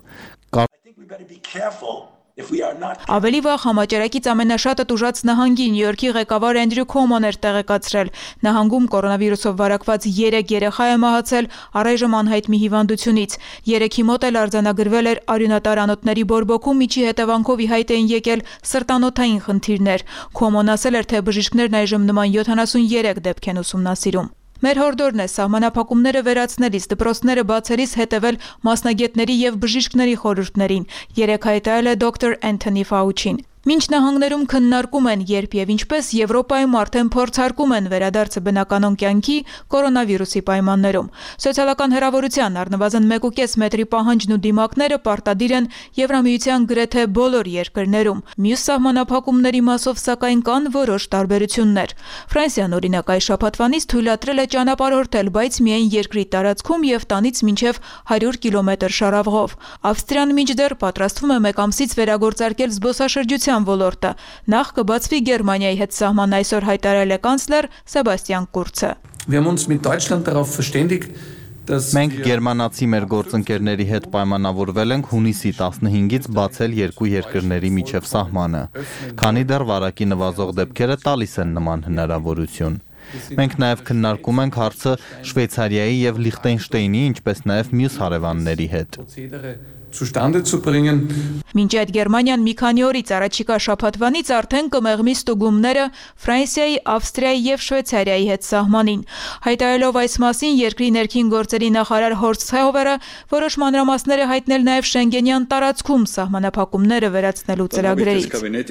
Ավելի վաղ համաճարակից ամենաշատը տուժած նահանգի Նյու Յորքի ղեկավար Էնդրյու Քոմոն էր տեղեկացրել։ Նահանգում կորոնավիրուսով վարակված երեք երեխա է մահացել առայժմ անհայտ մի հիվանդությունից։ Երեքի մոտ էլ արձանագրվել էր արյունատար անոթների բորբոքում, միջի հետևանքով ի հայտ էին եկել սրտանոթային խնդիրներ։ Քոմոն ասել էր, թե բժիշկներն այժմ նման յոթանասունյերեք դեպք են ուսումնասիրում։ Մեր հորդորն է սահմանափակումները վերացնելիս, դպրոցները բացելիս հետևել մասնագետների եւ բժիշկների խորհուրդներին, երեկ հայտարարել է դոկտոր Էնթոնի Ֆաուչին։ Մինչ նահանգներում քննարկում են, երբ եւ ինչպես Եվրոպայում արդեն փորձարկում են վերադարձը բնականon կյանքի կորոնավիրուսի պայմաններում։ Սոցիալական հեռավորության առնվազն մեկ ու կես մետրի պահանջն ու դիմակները պարտադիր են Եվրամիության գրեթե բոլոր երկրներում։ Մյուս սահմանափակումների մասով սակայն կան որոշ տարբերություններ։ Ֆրանսիան օրինակ այս շաբաթվանից թույլատրել է ճանապարհորդել, բայց միայն երկրի տարածքում եւ տանից մինչեւ հարյուր կիլոմետր շարավղով։ Ավստրիան մինչդեռ պատրաստվում է մեկ ամսից վերագործարկել զբոսաշրջության ոլորտը։ Նախ կբացվի Գերմանիայի հետ սահման, այսօր հայտարարել է կանցլեր Սեբաստիան Կուրցը։ Wir haben uns mit Deutschland darauf verständigt, Մենք գերմանացի մեր գործընկերների հետ պայմանավորվել ենք հունիսի տասնհինգից բացել երկու երկրների միջև սահմանը, քանի դեռ վարակի նվազող դեպքերը տալիս են նման հնարավորություն։ Մենք նաև քննարկում ենք հարցը Շվեյցարիայի եւ Լիխտենշտեյնի, ինչպես նաև մյուս հարևանների հետ։ zustande zu bringen. Մինչ այդ Գերմանիան մի քանի օրից առաջիկա շաբաթվանից արդեն կմեղմի ստուգումները Ֆրանսիայի, Ավստրիայի եւ Շվեյցարիայի հետ սահմանին։ Հայտարարելով այս մասին երկրի ներքին գործերի նախարար Հորստ Սեհովերը որոշ մանրամասներ է հայտնել նաև Շենգենյան տարածքում սահմանափակումները վերացնելու ծրագրերից։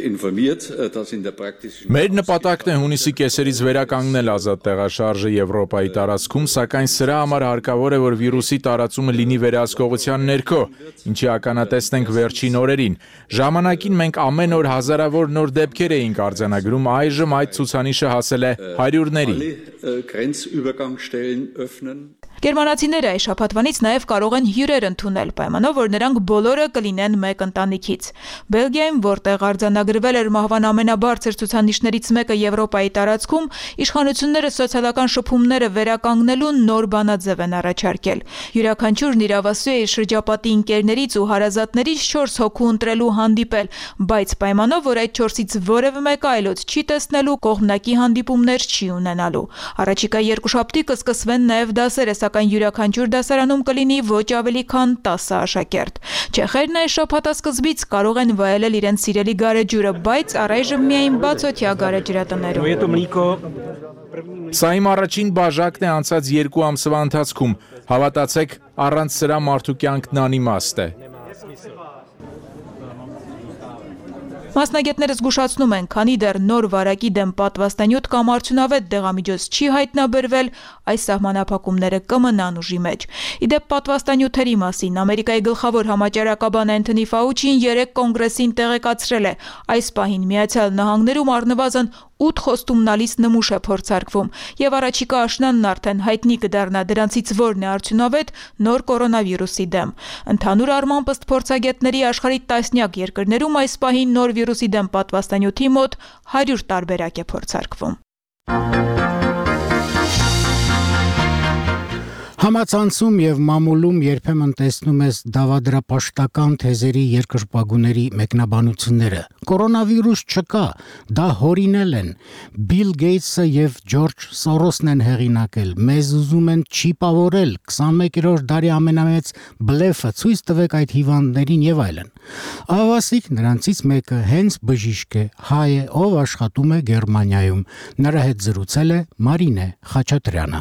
Մեր նպատակն է հունիսի կեսերից վերականգնել ազատ տեղաշարժը Եվրոպայի տարածքում, սակայն սրա համար հարկավոր է, որ վիրուսի տարածումը լինի վերահսկողության ներքո, ինչի ականատեսն ենք վերջին օրերին։ Ժամանակին մենք ամեն օր հազարավոր նոր դեպքեր էինք արձանագրում, այժմ այդ ցուցանիշը հասել է հարյուրների։ Գերմանացիները այս շաբաթվանից նաև կարող են հյուրեր ընդունել, պայմանով որ նրանք բոլորը կլինեն մեկ ընտանիքից։ Բելգիայում, որտեղ արձանագրվել էր մահվան ամենաբարձր ցուցանիշներից մեկը Եվրոպայի տարածքում, իշխանությունները սոցիալական շփումները վերականգնելու նոր բանաձև են առաջարկել։ Յուրաքանչյուրն իրավասու է իր շրջապատի ընկերներից ու հարազատներից չորս հոգու ընտրելու հանդիպել, բայց պայմանով որ այդ չորսից որևէ մեկը այլոց չի տեսնելու, կողմնակի հանդիպումներ չի ունենալու։ Առաջիկա երկուշաբթի կսկսվեն նաև դասերը, սակայն յուրաքանչյուր դասարանում կլինի ոչ ավելի քան տասը աշակերտ։ Չեխերն այս շաբաթասկզբից կարող են վայելել իրենց սիրելի գարեջուրը, բայց առայժմ միայն բացօթյա գարեջրատներում։ Սա իմ առաջին բաժակն է անցած երկու ամսվա ընթացքում։ Հավատացեք, առանց սրա մարդու կյանքն անիմաստ է։ Մասնագետները զգուշացնում են, քանի դեռ նոր վարակի դեմ պատվաստանյութ կամ արդյունավետ դեղամիջոց չի հայտնաբերվել, այս սահմանափակումները կմնան ուժի մեջ։ Իդեպ պատվաստանյութերի մասին Ամերիկայի գլխավոր համաճարակաբան Անթոնի Ֆաուչին երեկ կոնգրեսին տեղեկացրել է, այս պահին Միացյալ Նահանգներում առնվազն ութ խոստումնալից նմուշ է փորձարկվում, եւ առաջիկա աշնանն արդեն հայտնի կդառնա դրանցից որն է արդյունավետ նոր կորոնավիրուսի դեմ։ Ընդհանուր առմամբ ըստ փորձագետների աշխարհի տասնյակ երկրներում այս պահին նոր վիրուսի դեմ պատվաստանյութի մոտ հարյուր տարբերակ է փորձարկվում։ Համացանցում եւ մամուլում երբեմն տեսնում ես դավադրապաշտական թեզերի երկրպագուների մեկնաբանությունները։ Կորոնավիրուս չկա, դա հորինել են։ Բիլ Գեյթսը եւ Ջորջ Սորոսն են հեղինակել։ Մեզ ուզում են չիպավորել, քսանմեկերորդ դարի ամենամեծ բլեֆը, ցույց տվեք այդ հիվանդներին եւ այլն։ Ավասիկ նրանցից մեկը հենց բժիշկ է, հայ է, ով աշխատում է Գերմանիայում։ Նրա հետ զրուցել է Մարինե Խաչատրյանը։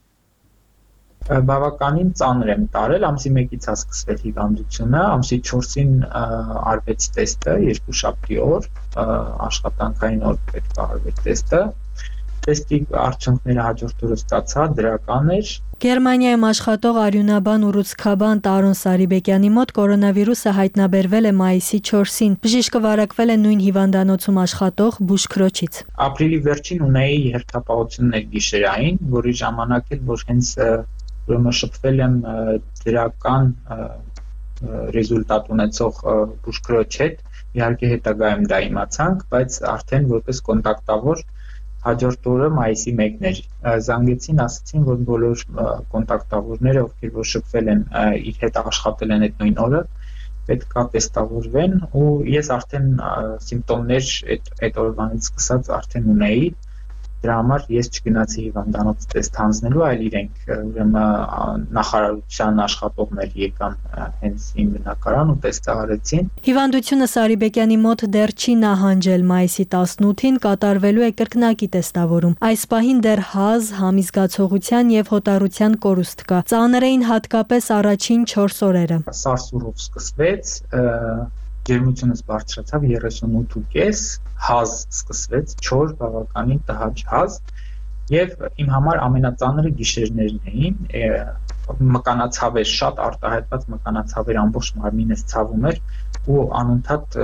Բավականին ծանր եմ տարել, ամսի մեկից է սկսվել հիվանդությունը, ամսի չորսին արվեց տեստը, երկուշաբթի օր, աշխատանքային օր պետք է արվեր տեստը, տեստի արդյունքները հաջորդ օրը ստացա, դրական էր։ Գերմանիայում աշխատող արյունաբան ու ռուցքաբան Տարոն Սարիբեկյանի մոտ կորոնավիրուսը հայտնաբերվել է մայիսի չորսին։ Բժիշկը վարակվել է նույն հիվանդանոցում աշխատող բուժքրոջից։ Ապրիլի վերջին ունեի հերթապահություններ գիշերային, որի ժամանակ էլ որ հենց ուրեմն շփվել եմ դրական ռեզուլտատ ունեցող բուժքրոջ հետ, իհարկե հետագայում դա իմացանք, բայց արդեն որպես կոնտակտավոր հաջորդ օրը մայիսի մեկն էր։ Զանգեցին, ասացին, որ բոլոր կոնտակտավորները, ովքեր որ շփվել են իր հետ աշխատել են այդ նույն օրը, պետք է տեստավորվեն ու ես արդեն սիմպտոմներ այդ այդ օրվանից սկսած արդեն ունեի։ Դրա համար ես չգնացի հիվանդանոց տեստ հանձնելու, այլ իրենք ուրեմն նախարարության աշխատողներ եկան հենց իմ բնակարան ու տեստը արեցին։ Հիվանդությունը Սարիբեկյանի մոտ դեռ չի նահանջել, մայիսի տասնութին կատարվելու է կրկնակի տեստավորում։ Այս պահին դեռ հազ, համիզգացողության եւ հոտառության կորուստ կա։ Ծանր էին հատկապես առաջին չորս օրերը։ Սարսուրով սկսվեց, ջերմությունս բարձրացավ երեսունութ ու կես, հազ սկսվեց, չոր, բավականին տհաճ հազ, եւ իմ համար ամենածանրը գիշերներն էին, մկանացավեր, շատ արտահայտված մկանացավեր, ամբողջ մարմինս ցավում էր ու անընդհատ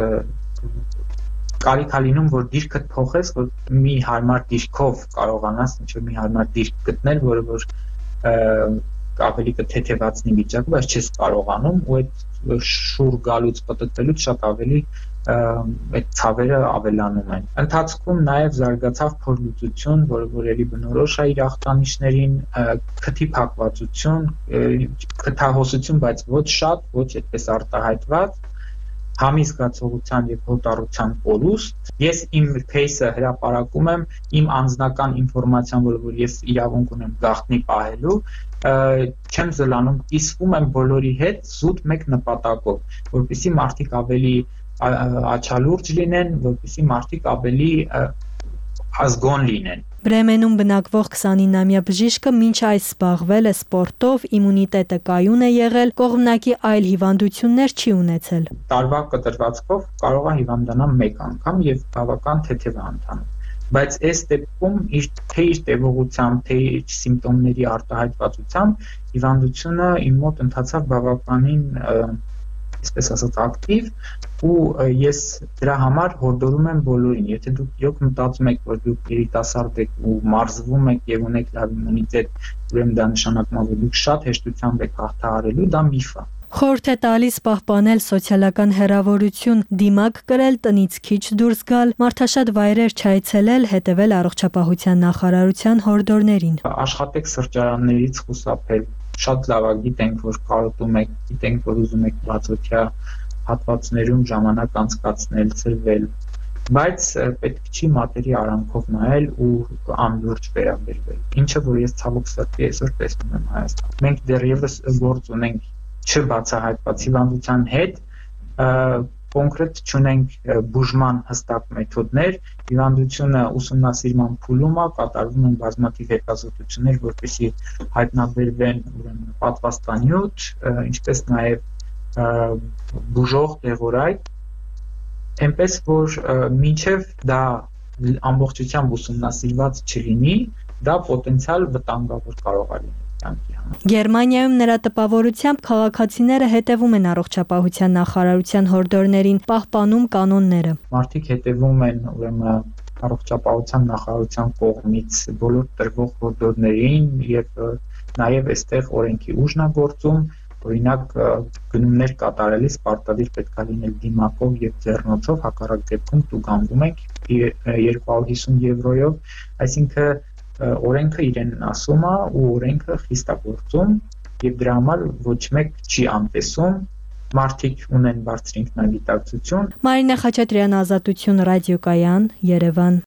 կարիք ա լինում, որ դիրքդ փոխես, որ մի հարմար դիրքով կարողանաս ինչ-որ մի հարմար դիրք գտնել, որը որ ավելի կթեթևացնի վիճակը, բայց չես կարողանում ու այդ շուր գալուց պատտվելուց շատ ավելի այդ ցավերը ավելանում են։ Ընթացքում նաև զարգացավ փորլուծություն, որը որելի բնորոշ է իր ախտանիշներին, քթի փակվածություն, քթահոսություն, բայց ոչ շատ, ոչ այդպես արտահայտված, համի զգացողության եւ հոտառության կորուստ։ Ես իմ case-ը հրապարակում եմ իմ անձնական ինֆորմացիան, որ ես իրավունք ունեմ գաղտնի պահելու, չեմ զլանում, կիսվում եմ բոլորի հետ զուտ մեկ նպատակով, որպեսզի մարդիկ ավելի աչալուրջ լինեն, որպեսզի մարդիկ ավելի ազգոն լինեն։ Բրեմենում բնակվող քսանինամյա բժիշկը մինչ այս զբաղվել է սպորտով, իմունիտետը կայուն է եղել, կողմնակի այլ հիվանդություններ չի ունեցել։ Տարվա կտրվածքով կարող է հիվանդանալ մեկ անգամ եւ բավական թեթև է ընթանում։ Բայց այս դեպքում իր թե իր տևողությամբ, թե իր սիմպտոմների արտահայտվածությամբ հիվանդությունը իմ մոտ ընթացավ բավականին այսպես ասած ակտիվ ու ես դրա համար հորդորում եմ բոլորին, եթե դուք իրոք մտածում եք, որ դուք երիտասարդ եք ու մարզվում եք եւ ունեք լավ իմունիտետ, ուրեմն դա նշանակում է, որ դուք շատ հեշտությամբ եք հաղթահարելու, դա միֆ է։ Խորհուրդ է տալիս պահպանել սոցիալական հեռավորություն, դիմակ կրել, տնից քիչ դուրս գալ, մարդաշատ վայրեր չայցելել, հետևել առողջապահության նախարարության հորդորներին։ Աշխատեք սրճարաններից խուսափել, շատ լավ է, գիտենք, որ կարոտում եք, գիտենք, որ ուզում եք բացօթյա հատվածներում ժամանակ անցկացնել, ծրվել, բայց պետք չի մատերի արանքով նայել ու անլուրջ վերաբերվել։ Ինչը որ ես ցավոք սրտի այսօր տեսնում եմ Հայաստանում։ Մենք դեռևս գործ ունենք չբացահայտված հիվանդության հետ, կոնկրետ չունենք բուժման հստակ մեթոդներ, հիվանդությունը ուսումնասիրման փուլում է, կատարվում են բազմաթիվ հետազոտություններ, որպեսզի հայտնաբերվեն ուրեմն պատվաստանյութ, ինչպես նաև բուժող դեղորայք, այնպես որ մինչև դա ամբողջությամբ ուսումնասիրված չլինի, դա պոտենցիալ վտանգավոր կարող է լինել կյանքի համար։ Գերմանիայում նրա տպավորությամբ քաղաքացիները հետևում են առողջապահության նախարարության հորդորներին, պահպանում կանոնները։ Մարդիկ հետևում են ուրեմն առողջապահության նախարարության կողմից բոլոր տրվող հորդորներին եւ նաեւ այստեղ օրենքի ուժն է գործում, օրինակ գնումներ կատարելիս պարտադիր պետք է լինել դիմակով եւ ձեռնոցով, հակառակ դեպքում տուգանվում եք երկու հարյուր հիսուն եվրոյով, այսինքն օրենքը իրեն ասում է ու օրենքը խիստ է գործում եւ դրա համար ոչ մեկ չի անտեսում, մարդիկ ունեն բարձր ինքնագիտակցություն։ Մարինա Խաչատրյան, Ազատություն ռադիոկայան, Երևան։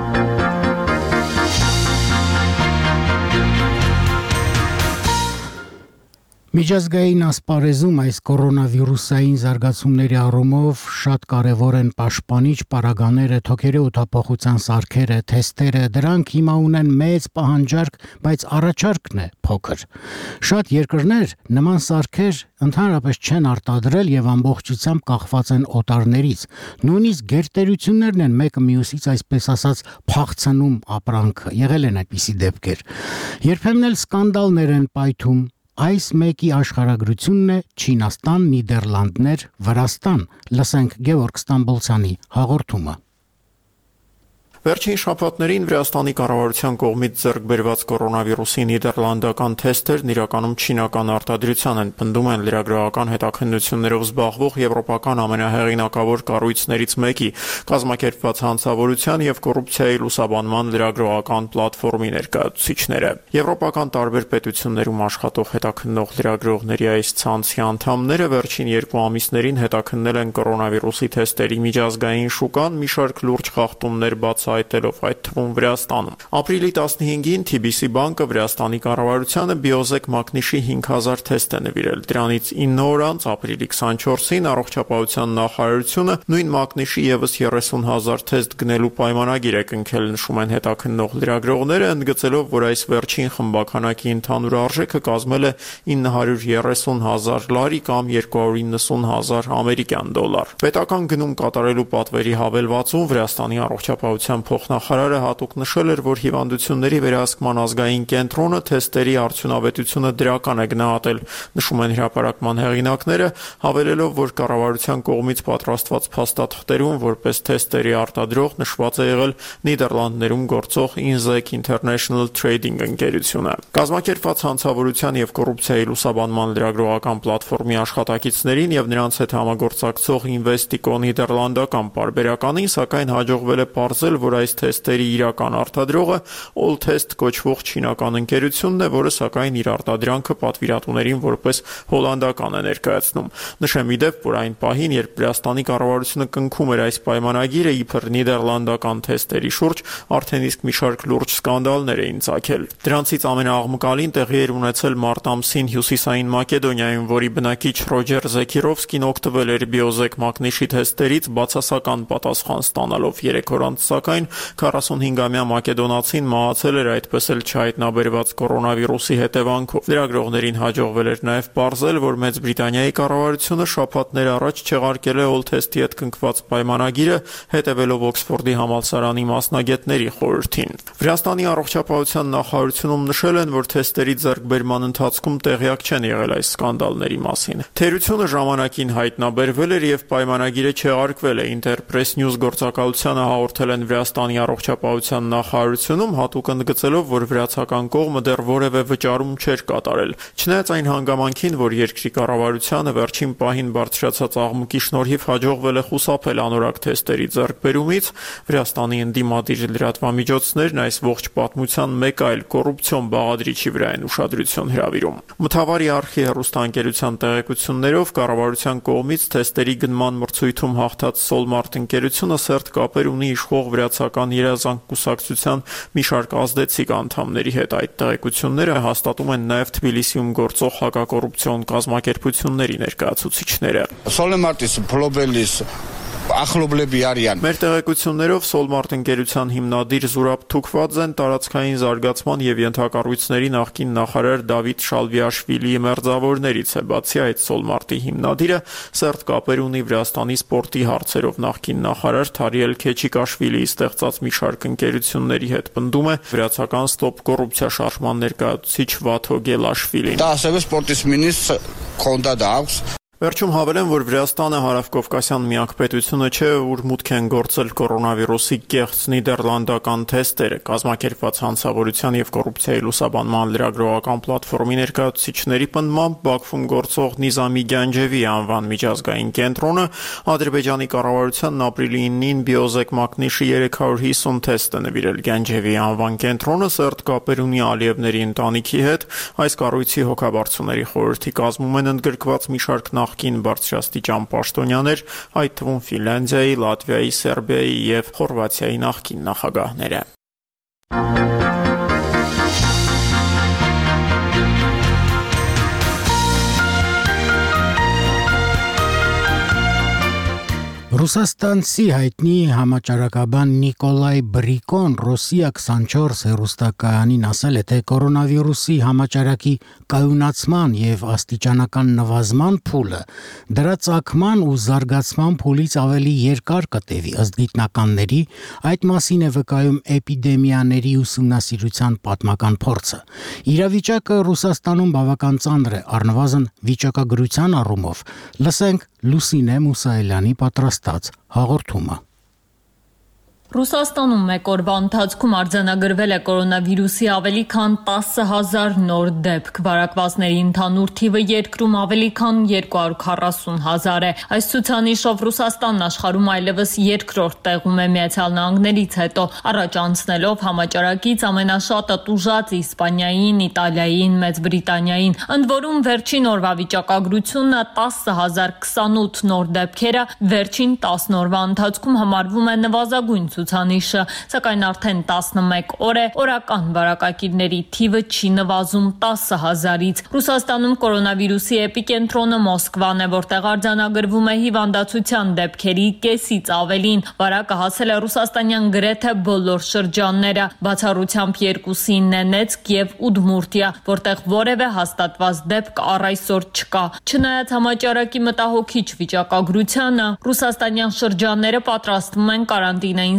Միջազգային ասպարեզում այս կորոնավիրուսային զարգացումների առումով շատ կարևոր են պաշտպանիչ պարագաները, թոքերի օդափոխության սարքերը, թեստերը, դրանք հիմա ունեն մեծ պահանջարկ, բայց առաջարկն է փոքր։ Շատ երկրներ նման սարքեր ընդհանրապես չեն արտադրել եւ ամբողջությամբ կախված են օտարներից։ Նույնիսկ գերտերություններն են մեկը մյուսից այսպես ասած փախցնում ապրանքը։ Եղել են այդպիսի դեպքեր։ Երբեմն էլ սկանդալներ են պայթում։ Այս մեկի աշխարհագրությունն է Չինաստան, Նիդերլանդներ, Վրաստան։ Լսենք Գևորգ Ստամբոլցյանի հաղորդումը։ Վերջին շաբաթներին Վրաստանի կառավարության կողմից ձեռք բերված կորոնավիրուսի նիդերլանդական թեստերն իրականում չինական արտադրության են, պնդում են լրագրողական հետաքննություններով զբաղվող եվրոպական ամենահեղինակավոր կառույցներից մեկի կազմակերպված հանցավորության եւ կոռուպցիայի լուսաբանման լրագրողական պլատֆորմի ներկայացուցիչները։ Եվրոպական տարբեր պետություններում աշխատող հետաքննող լրագրողների այս ցանցի անդամները վերջին երկու ամիսներին հետաքննել են կորոնավիրուսի թեստերի միջազգային շուկան, մի շարք լուրջ խախտումներ բաց այդելով այդ թվում Վրաստանում։ Ապրիլի տասնհինգին Թի Բի Սի բանկը Վրաստանի կառավարությանը Բիոզեկ մակնիշի հինգ հազար թեստ է նվիրել։ Դրանից ինը օր անց ապրիլի քսանչորսին առողջապահության նախարարությունը նույն մակնիշի եւս երեսուն հազար թեստ գնելու պայմանագիր է կնքել, նշում են հետաքննող լրագրողները, ընդգծելով, որ այս վերջին խմբականակի ընդհանուր արժեքը կազմել է ինը հարյուր երեսուն հազար լարի կամ երկու հարյուր իննսուն հազար ամերիկյան դոլար։ Պետական գնում կատարելու պատվերի հավելվածում Վրաստանի առողջապահության առողջապահության փոխնախարարը հատուկ նշել էր, որ հիվանդությունների վերահսկման ազգային կենտրոնը թեստերի արդյունավետությունը դրական է գնահատել, նշում են հրապարակման հեղինակները, հավելելով, որ կառավարության կողմից պատրաստված փաստաթղթերում որպես թեստերի արտադրող նշված է եղել Նիդերլանդներում գործող Inzec International Trading ընկերությունը։ Կազմակերպված հանցավորության եւ կոռուպցիայի լուսաբանման լրագրողական պլատֆորմի աշխատակիցներին եւ նրանց հետ համագործակցող Investico նիդերլանդական պարբերականին, սակայն հաջողվել է պարզել, որ այս թեստերի իրական արտադրողը Alltest կոչվող չինական ընկերությունն է, որը սակայն իր արտադրանքը պատվիրատուներին որպես հոլանդական է ներկայացնում։ Նշեմ ի դեպ, որ այն պահին, երբ Վրաստանի կառավարությունը կնքում էր այս պայմանագիրը իբր նիդերլանդական թեստերի շուրջ, արդեն իսկ մի շարք լուրջ սկանդալներ էին ծագել։ Դրանցից ամենաաղմկալին տեղի էր ունեցել մարտ ամսին Հյուսիսային Մակեդոնիայում, որի բնակիչ Ռոջեր Զեքիրովսկին օգտվել էր Biozeq մակնիշի թեստերից բացասական պատասխան ստանալով երեք օր անց, սակայն քառասունհինգամյա մակեդոնացին մահացել էր այդպես էլ չհայտնաբերված կորոնավիրուսի հետևանքով։ Լրագրողներին հաջողվել էր նաև պարզել, որ Մեծ Բրիտանիայի կառավարությունը շաբաթներ առաջ չեղարկել է Alltest-ի հետ կնքված պայմանագիրը, հետևելով Օքսֆորդի համալսարանի մասնագետների խորհրդին։ Վրաստանի առողջապահության նախարարությունում նշել են, որ թեստերի ձեռքբերման ընթացքում տեղյակ չեն եղել այս սկանդալների մասին։ Թերությունը ժամանակին հայտնաբերվել էր եւ պայմանագիրը չեղարկվել է։ Interpress News գործակալությանը հաղորդել են Վրաստանի առողջապահության նախարարությունում, հատուկ ընդգծելով, որ վրացական կողմը դեռ որևէ վճարում չէր կատարել։ Չնայած այն հանգամանքին, որ երկրի կառավարությանը վերջին պահին բարձրացած աղմուկի շնորհիվ հաջողվել է խուսափել անորակ թեստերի ձեռքբերումից, Վրաստանի ընդդիմադիր լրատվամիջոցներն այս ողջ պատմության մեկ այլ կոռուպցիոն բաղադրիչի վրա են ուշադրություն հրավիրում։ Մթավարի արխի հեռուստաընկերության տեղեկություններով կառավարության կողմից թեստերի գնման մրցույթում հաղթած Solmart ընկերությունը սերտ կապեր ունի իշխող վրացական երազանք կուսակցության մի շարք ազդեցիկ անդամների հետ։ Այդ տեղեկությունները հաստատում են նաև Թբիլիսիում գործող հակակոռուպցիոն կազմակերպությունների ներկայացուցիչները։ Solmart-ից փլոբելիս ախլոբլեբի արյան։ Մեր տեղեկություններով Solmart ընկերության հիմնադիր Զուրաբ Թուքվաձեն տարածքային զարգացման եւ ենթակառույցների նախկին նախարար Դավիթ Շալվիաշվիլիի մերձավորներից է։ Բացի այդ, Solmart-ի հիմնադիրը սերտ կապեր ունի Վրաստանի սպորտի հարցերով նախկին նախարար Թարիել Քեչիկաշվիլիի ստեղծած մի շարք ընկերությունների հետ, պնդում է վրացական ստոպ կոռուպցիա շարժման ներկայացուցիչ Վաթո Գելաշվիլին։ Դա ասել է սպորտի մինիստրը Քոնդա Դավս։ Վերջում հավելեմ, որ Վրաստանը հարավկովկասյան միակ պետությունը չէ, ուր մուտք են գործել կորոնավիրուսի կեղծ նիդերլանդական թեստերը։ Կազմակերպված հանցավորության եւ կոռուպցիայի լուսաբանման լրագրողական պլատֆորմի ներկայացուցիչների պնդմամբ Բաքվում գործող Նիզամի Գանջևի անվան միջազգային կենտրոնը Ադրբեջանի կառավարությանն ապրիլի իննին Biozeq մակնիշի երեք հարյուր հիսուն թեստ է նվիրել։ Գանջևի անվան կենտրոնը սերտ կապեր ունի Ալիևների ընտանիքի հետ։ Այս կառույցի հոգաբարձուների խորհրդի կազմում են ընդգրկված մի շարք նախկին բարձրաստիճան պաշտոնյաներ, այդ թվում Ֆինլանդիայի, Լատվիայի, Սերբիայի եւ Խորվաթիայի նախկին նախագահները։ Ռուսաստանցի հայտնի համաճարակաբան Նիկոլայ Բրիկոն Ռոսիա քսանչորս հեռուստակայանին ասել է, թե կորոնավիրուսի համաճարակի կայունացման եւ աստիճանական նվազման փուլը դրա ծագման ու զարգացման փուլից ավելի երկար կտևի։ Ըստ գիտնականների, այդ մասին է վկայում էպիդեմիաների ուսումնասիրության պատմական փորձը։ Իրավիճակը Ռուսաստանում բավական ծանր է, առնվազն վիճակագրության առումով։ Լսենք Լուսինե Մուսայելյանի պատրաստած հաղորդումը։ Ռուսաստանում մեկ օրվա ընթացքում արձանագրվել է կորոնավիրուսի ավելի քան տասը հազար նոր դեպք։ Վարակվածների ընդհանուր թիվը երկրում ավելի քան երկու հարյուր քառասուն հազար է։ Այս ցուցանիշով Ռուսաստանն աշխարհում այլևս երկրորդ տեղում է Միացյալ Նահանգներից հետո, առաջ անցնելով համաճարակից ամենաշատը տուժած Իսպանիային, Իտալիային, Մեծ Բրիտանիային։ Ընդ որում վերջին օրվա վիճակագրությունը տասը հազար քսանութ նոր դեպքերը վերջին տասն օրվա ընթացքում համարվում է նվազագույն ցուցանիշը, սակայն արդեն տասնմեկ օր է օրական վարակակիրների թիվը չի նվազում տասը հազարից։ Ռուսաստանում կորոնավիրուսի էպիկենտրոնը Մոսկվան է, որտեղ արձանագրվում է հիվանդացության դեպքերի կեսից ավելին։ Վարակը հասել է ռուսաստանյան գրեթե բոլոր շրջանները, բացառությամբ երկուսի Նենեցկ եւ Ուդմուրտիա, որտեղ որևէ հաստատված դեպք առ այսօր չկա։ Չնայած համաճարակի մտահոգիչ վիճակագրությանը, ռուսաստանյան շրջանները պատրաստվում են կարանտինային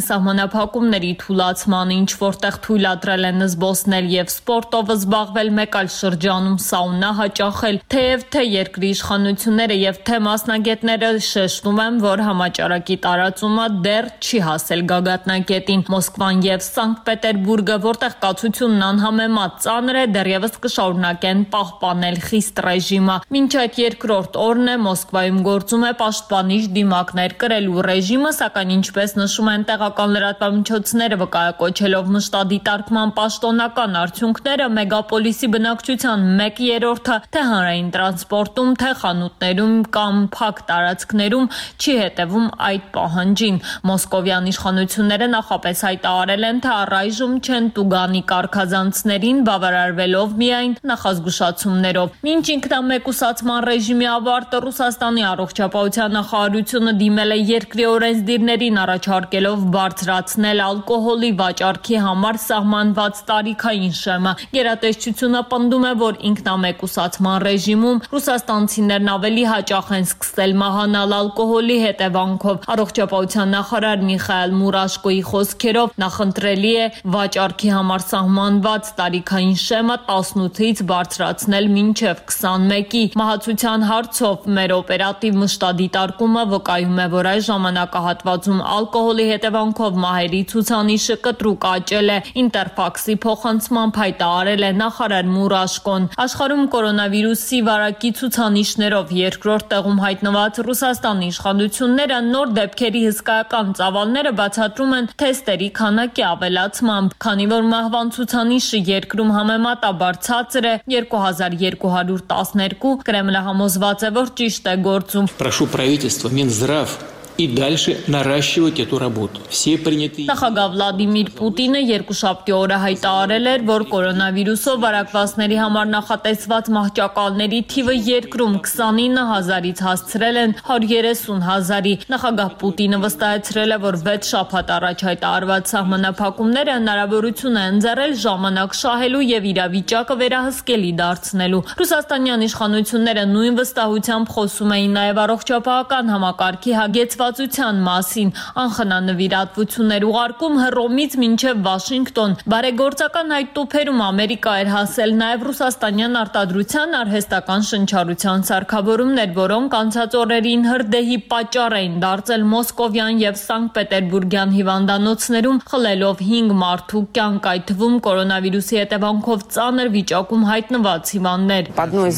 սահմանափակումների թուլացման, ինչ որտեղ թույլատրել են զբոսնել եւ սպորտով զբաղվել, մեկ այլ շրջանում սաունա հաճախել, թեև թե երկրի իշխանությունները եւ թե մասնագետները շեշտում են, որ համաճարակի տարածումը դեռ չի հասել գագաթնակետին։ Մոսկվան եւ Սանկտ Պետերբուրգը, որտեղ կացությունն անհամեմատ ծանր է, դեռևս կշարունակեն պահպանել խիստ ռեժիմը։ Մինչ այդ երկրորդ օրն է Մոսկվայում գործում է պաշտպանիչ դիմակներ կրելու ռեժիմը, սակայն ինչպես նշում են տեղական լրատվամիջոցները, վկայակոչելով մշտադիտարկման պաշտոնական արդյունքները, մեգապոլիսի բնակչության մեկ երրորդը թե հանրային տրանսպորտում, թե խանութներում կամ փակ տարածքներում չի հետևում այդ պահանջին։ Մոսկովյան իշխանությունները նախապես հայտարարել են, թե առայժմ չեն տուգանի կարգազանցներին, բավարարվելով միայն նախազգուշացումներով։ Մինչ ինքնամեկուսացման ռեժիմի ավարտը Ռուսաստանի առողջապահության նախարարությունը դիմել է երկրի օրենսդիրներին, առաջարկելով բարձրացնել ալկոհոլի վաճառքի համար սահմանված տարիքային շեմը։ Գերատեսչությունը պնդում է, որ ինքնամեկուսացման ռեժիմում ռուսաստանցիներն ավելի հաճախ են սկսել մահանալ ալկոհոլի հետևանքով։ Առողջապահության նախարար Միխայել Մուրաշկոյի խոսքերով նախընտրելի է վաճառքի համար սահմանված տարիքային շեմը տասնութից բարձրացնել մինչև քսանմեկի։ Մահացության հարցով մեր օպերատիվ մշտադիտարկումը վկայում է, որ այս ժամանակահատվածում ալկոհոլի հետևանքով մահերի ցուցանիշը կտրուկ աճել է։ Ինտերֆաքսի փոխանցմամբ հայտարարել է նախարար Մուրաշկոն։ Աշխարհում կորոնավիրուսի վարակի ցուցանիշներով երկրորդ տեղում հայտնված Ռուսաստանի իշխանությունները նոր դեպքերի հսկայական ծավալները բացատրում են թեստերի քանակի ավելացմամբ, քանի որ մահվան ցուցանիշը երկրում համեմատաբար ցածր է երկու հազար երկու հարյուր տասներկու, Կրեմլը համոզված է, որ ճիշտ է գործում։ Прошу правительство, Минздрав и дальше наращивать эту работу. Все принятые... Նախագահ Վլադիմիր Պուտինը երկուշաբթի օրը հայտարարել էր, որ կորոնավիրուսով վարակվածների համար նախատեսված մահճակալների թիվը երկրում քսանինը հազարից հասցրել են հարյուր երեսուն հազարի։ Նախագահ Պուտինը վստահեցրել է, որ վեց շաբաթ առաջ հայտարարված սահմանափակումները հնարավորություն է ընձեռել ժամանակ շահելու եւ իրավիճակը վերահսկելի դարձնելու։ Ռուսաստանյան իշխանությունները նույն վստահությամբ խոսում էին նաեւ առողջապահական համակարգի հագեցված մասին, անխնանվիրատվություններ ուղարկում Հռոմից մինչև Վաշինգտոն։ Բարեգործական այդ տուփերում Ամերիկա էր հասել նաև ռուսաստանյան արտադրության արհեստական շնչառության սարքավորումներ, որոնք անցած օրերին հրդեհի պատճառ էին դարձել մոսկովյան եւ Սանկտ Պետերբուրգյան հիվանդանոցներում, խլելով հինգ մարդու կյանք, այդ թվում կորոնավիրուսի հետևանքով ծանր վիճակում հայտնված հիվանդներ։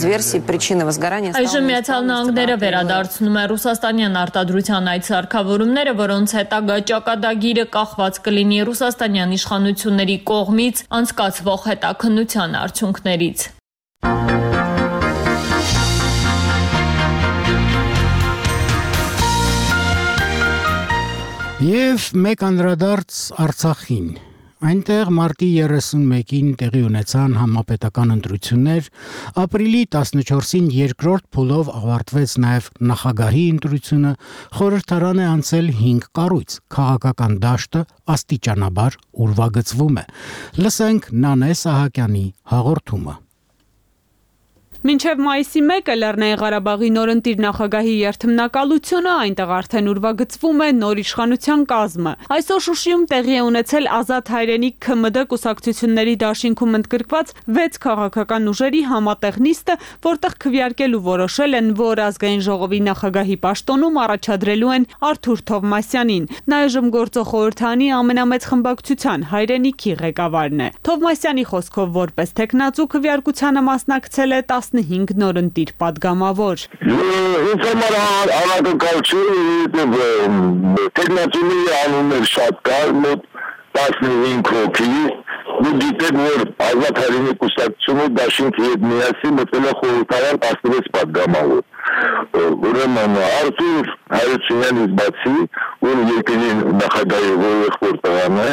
Այժմ Միացյալ Նահանգները վերադարձնում է ռուսաստանյան արտադրության այդ սարքավորումները, որոնց հետագա ճակատագիրը կախված կլինի ռուսաստանյան իշխանությունների կողմից անցկացվող հետաքննության արդյունքներից։ Եվ մեկ անդրադարձ Արցախին։ Այնտեղ մարտի երեսունմեկին տեղի ունեցան համապետական ընտրություններ, ապրիլի տասնչորսին երկրորդ փուլով ավարտվեց նաև նախագահի ընտրությունը, խորհրդարան է անցել հինգ կառույց, քաղաքական դաշտը աստիճանաբար ուրվագծվում է։ Լսենք Նանե Սահակյանի հաղորդումը։ Մինչև մայիսի մեկը Լեռնային Ղարաբաղի նորընտիր նախագահի երթմնակալությունը, այնտեղ արդեն ուրվագծվում է նոր իշխանության կազմը։ Այսօր Շուշիում տեղի է ունեցել Ազատ հայրենիք K M D կուսակցությունների դաշինքում ընդգրկված վեց քաղաքական ուժերի համատեղ նիստը, որտեղ քվեարկելու որոշել են, որ ազգային ժողովի նախագահի պաշտոնում առաջադրելու են Արթուր Թովմասյանին։ Նա այժմ գործող խորհրդանի ամենամեծ խմբակցության հայրենիքի ղեկավարն է։ Թովմասյանի խոսքով որպես տեխնացու քվեարկությանը մասնակցել է տասնհինգ նորընտիր падգամավոր։ Ինձ համար անակնկալություն տեխնացիների անուններ շատ կար, մոտ տասնհինգ հոգի, ու գիտեք, որ Ազատ հայրենիք կուսակցությունը դաշինքի հետ միասին մտել է խորհրդարան տասնվեց падգամավոր։ Ուրեմն Արթուր Հարությունյանից բացի, որ երկրի նախագահի որևէ խորհրդարան է,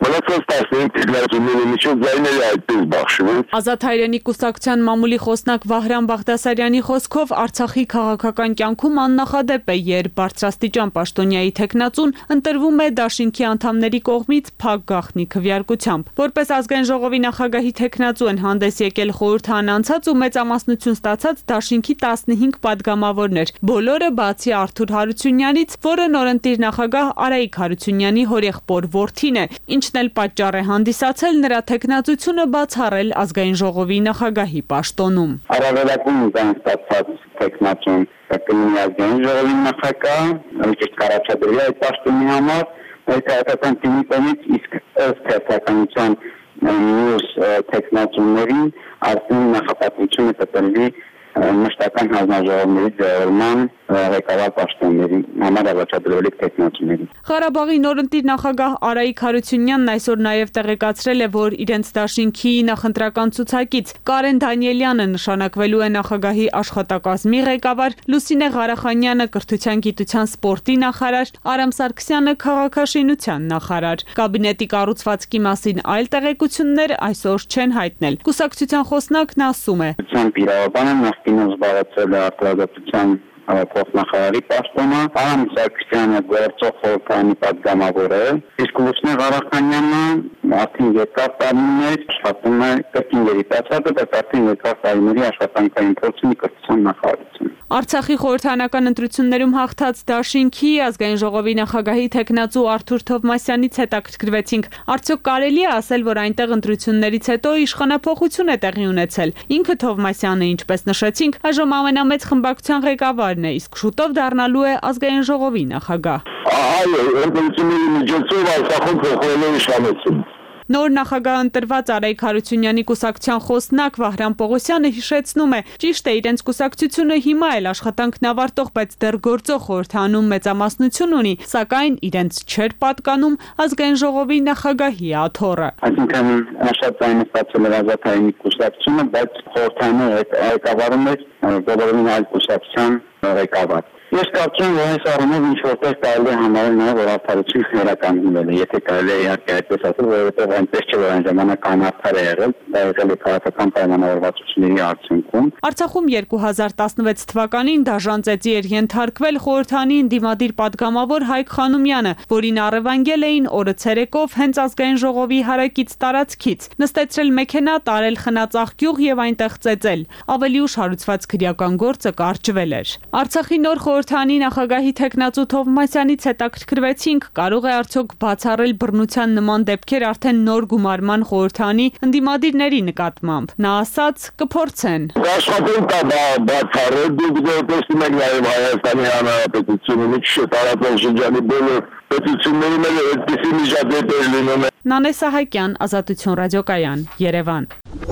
Մնացած տասնհինգ տեխնացուների միջև ձայները այդպես բաշխվում։ Ազատ հայրենի կուսակցության մամուլի խոսնակ Վահրամ Բաղդասարյանի խոսքով Արցախի քաղաքական կյանքում աննախադեպ է, երբ բարձրաստիճան պաշտոնյայի թեկնածուն ընտրվում է դաշինքի անդամների կողմից փակ գաղտնի քվեարկությամբ։ Որպես ազգային ժողովի նախագահի թեկնածու են հանդես եկել խորհրդան անցած ու մեծամասնություն ստացած դաշինքի տասնհինգ падգամավորներ, բոլորը բացի Արթուր Հարությունյանից, որը նորընտիր նախագահ Արայիկ Հարությունյանի հորեղբոր որդին է, ինչն էլ պատճառ է հանդիսացել նրա թեկնածությունը բացառել ազգային ժողովի նախագահի պաշտոնում։ Առավելագույն զանգ ստացած թեկնածուն կլինի ազգային ժողովի նախագահ, ըստ կարաչադրի այդ պաշտոնի համար, այդ հայկական թիմի կողմից, իսկ ըստ քաղաքականության մյուս թեկնածուներին արդեն նախապատվությունը կտրվի մշտական հանձնաժողովների ձևավորման ղեկավար պաշտոնների համար առաջադրվելիք թեկնածուների։ Ղարաբաղի նորընտիր նախագահ Արայիկ Հարությունյանն այսօր նաև տեղեկացրել է, որ իրենց դաշինքի նախընտրական ցուցակից Կարեն Դանիելյանը նշանակվելու է նախագահի աշխատակազմի ղեկավար, Լուսինե Ղարախանյանը կրթության, գիտության, սպորտի նախարար, Արամ Սարգսյանը քաղաքաշինության նախարար։ Կաբինետի կառուցվածքի մասին այլ տեղեկություններ այսօր չեն հայտնել։ Կուսակցության խոսնակն ասում է. Նախկինում զբաղեցրել է արտադրության փոխնախարարի պաշտոնը, Արամ Սարգսյանը գործող խորհրդարանի պատգամավոր է, իսկ Լուսինե Ղարախանյանը արդեն երկար տարիներ աշխատում է կրկին երիտասարդը, բայց արդեն երկար տարիների աշխատանքային փորձի կրթության նախարարություն։ Արցախի խորհրդարանական ընտրություններում հաղթած դաշինքի ազգային ժողովի նախագահի թեկնածու Արթուր Թովմասյանից հետաքրքրվեցինք, արդյոք կարելի է ասել, որ այնտեղ ընտրություններից հետո իշխանափոխություն է տեղի ունեցել։ Ինքը Թովմասյանը, ինչպես նշեցինք, այժմ ամենամեծ խմբակցության ղեկավարն է, իսկ շուտով դառնալու է ազգային ժողովի նախագահ։ Այո, ընտրությունների միջոցով Արցախում փոխվել է իշխանություն։ Նոր նախագահ ընտրված Արայիկ Հարությունյանի կուսակցության խոսնակ Վահրամ Պողոսյանը հիշեցնում է, ճիշտ է, իրենց կուսակցությունը հիմա էլ աշխատանքն ավարտող, բայց դեռ գործող խորհրդանում մեծամասնություն ունի, սակայն իրենց չէր պատկանում ազգային ժողովի նախագահի աթոռը։ Այսինքն շատ այն ստացել էր ազատ հայրենի կուսակցությունը, բայց խորհրդանը ղեկավարում էր բոլորին այլ կուսակցության ղեկավար։ Ես կարծում եմ, որ այս առումով ինչ որտեղ կարելի է համարել նաև որ արդարություն վերականգնվել է, եթե կարելի է իհարկե այդպես ասել, որովհետև այնպես չէ, որ այն ժամանակ անարդար է եղել, դա եղել է քաղաքական պայմանավորվածությունների արդյունքում։ Արցախում երկու հազար տասնվեց թվականին դաժան ծեծի էր ենթարկվել խորհրդանի ընդդիմադիր պատգամավոր Հայկ Խանոմյանը, որին առևանգել էին օրը ցերեկով հենց ազգային ժողովի հարակից տարածքից, նստեցրել մեքենա, տարել խնած աղբյուր եւ այնտեղ ծեծել։ Ավելի ուշ հարուցված քրեական գործը կարճվել էր։ Արցախի նոր խորհրդանի նախագահի թեկնածու Թովմասյանից հետաքրքրվեցինք, կարող է արդյոք բացառել բռնության նման դեպքեր արդեն նոր գումարման խորհրդանի ընդդիմադիրների նկատմամբ։ Նա ասաց, կփորձեն։ Աշխատում կա բացառել, դուք տեսնում եք նաև Հայաստանի Հանրապետությունը, մի քիչ տարածող շրջանի բոլոր պետություններում էլ այդպիսի միջադեպեր լինում են։ Նանե Սահակյան, Ազատություն ռադիոկայան, Երևան։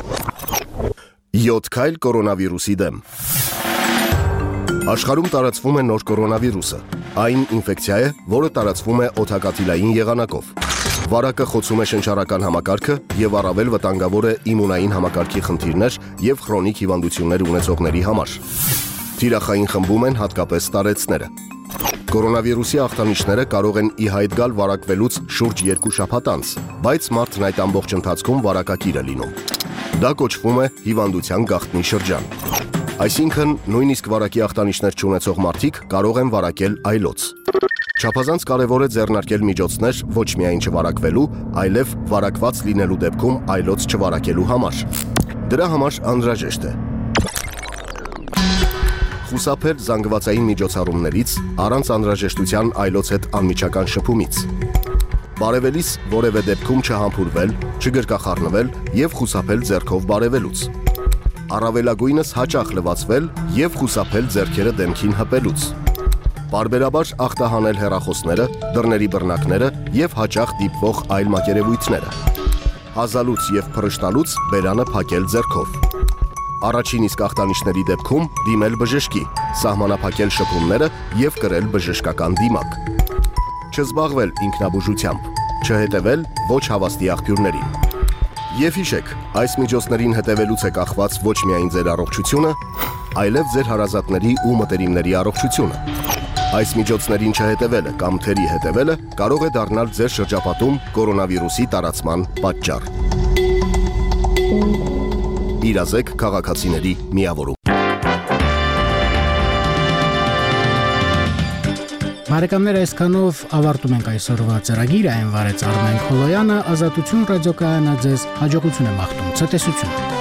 յոթ քայլ կորոնավիրուսի դեմ։ Աշխարհում տարածվում է նոր կորոնավիրուսը։ Այն ինֆեկցիա է, որը տարածվում է օդակաթիլային եղանակով։ Վարակը խոցում է շնչառական համակարգը եւ առավել վտանգավոր է իմունային համակարգի խնդիրներ եւ քրոնիկ հիվանդություններ ունեցողների համար։ Թիրախային խմբում են հատկապես տարեցները։ Կորոնավիրուսի ախտանիշները կարող են ի հայտ գալ վարակվելուց շուրջ երկու շաբաթ անց, բայց մարդն այդ ամբողջ ընթացքում վարակակիր է լինում։ Դա կոչվում է հիվանդության գաղտնի շրջան։ Այսինքն, նույնիսկ վարակի ախտանիշներ չունեցող մարդիկ կարող են վարակել այլոց։ Չափազանց կարևոր է ձեռնարկել միջոցներ ոչ միայն չվարակվելու, այլև վարակված լինելու դեպքում այլոց չվարակելու համար։ Դրա համար անհրաժեշտ է խուսափել զանգվածային միջոցառումներից, առանց անհրաժեշտության այլոց հետ անմիջական շփումից։ Բարևելիս որևէ դեպքում չհամբուրվել, չգրկախառնվել եւ խուսափել ձեռքով բարևելուց։ Առավելագույնս հաճախ լվացվել եւ խուսափել ձեռքերը դեմքին հպելուց։ Բարբերաբար ախտահանել հեռախոսները, դռների բռնակները եւ հաճախ դիպվող այլ մակերևույթները։ Հազալուց եւ փռշտալուց բերանը փակել ձեռքով։ Առաջին իսկ ախտանիշների դեպքում դիմել բժշկի, սահմանափակել շփումները եւ կրել բժշկական դիմակ։ Չզբաղվել ինքնաբուժությամբ, չհետևել ոչ հավաստի աղբյուրներին։ Եվ հիշեք, այս միջոցներին հետևելուց է կախված ոչ միայն ձեր առողջությունը, այլև ձեր հարազատների ու մտերիմների առողջությունը։ Այս միջոցներին չհետևելը կամ թերի հետևելը կարող է դառնալ ձեր շրջապատում կորոնավիրուսի տարածման պատճառ։ Իրազեկ քաղաքացիների միավորում։ Բարեկամներ, այսքանով ավարտում ենք այսօրվա ծրագիրը, այն վարեց Արմեն Խոլոյանը, Ազատություն ռադիոկայանը ձեզ հաջողություն է մաղթում, ցտեսություն։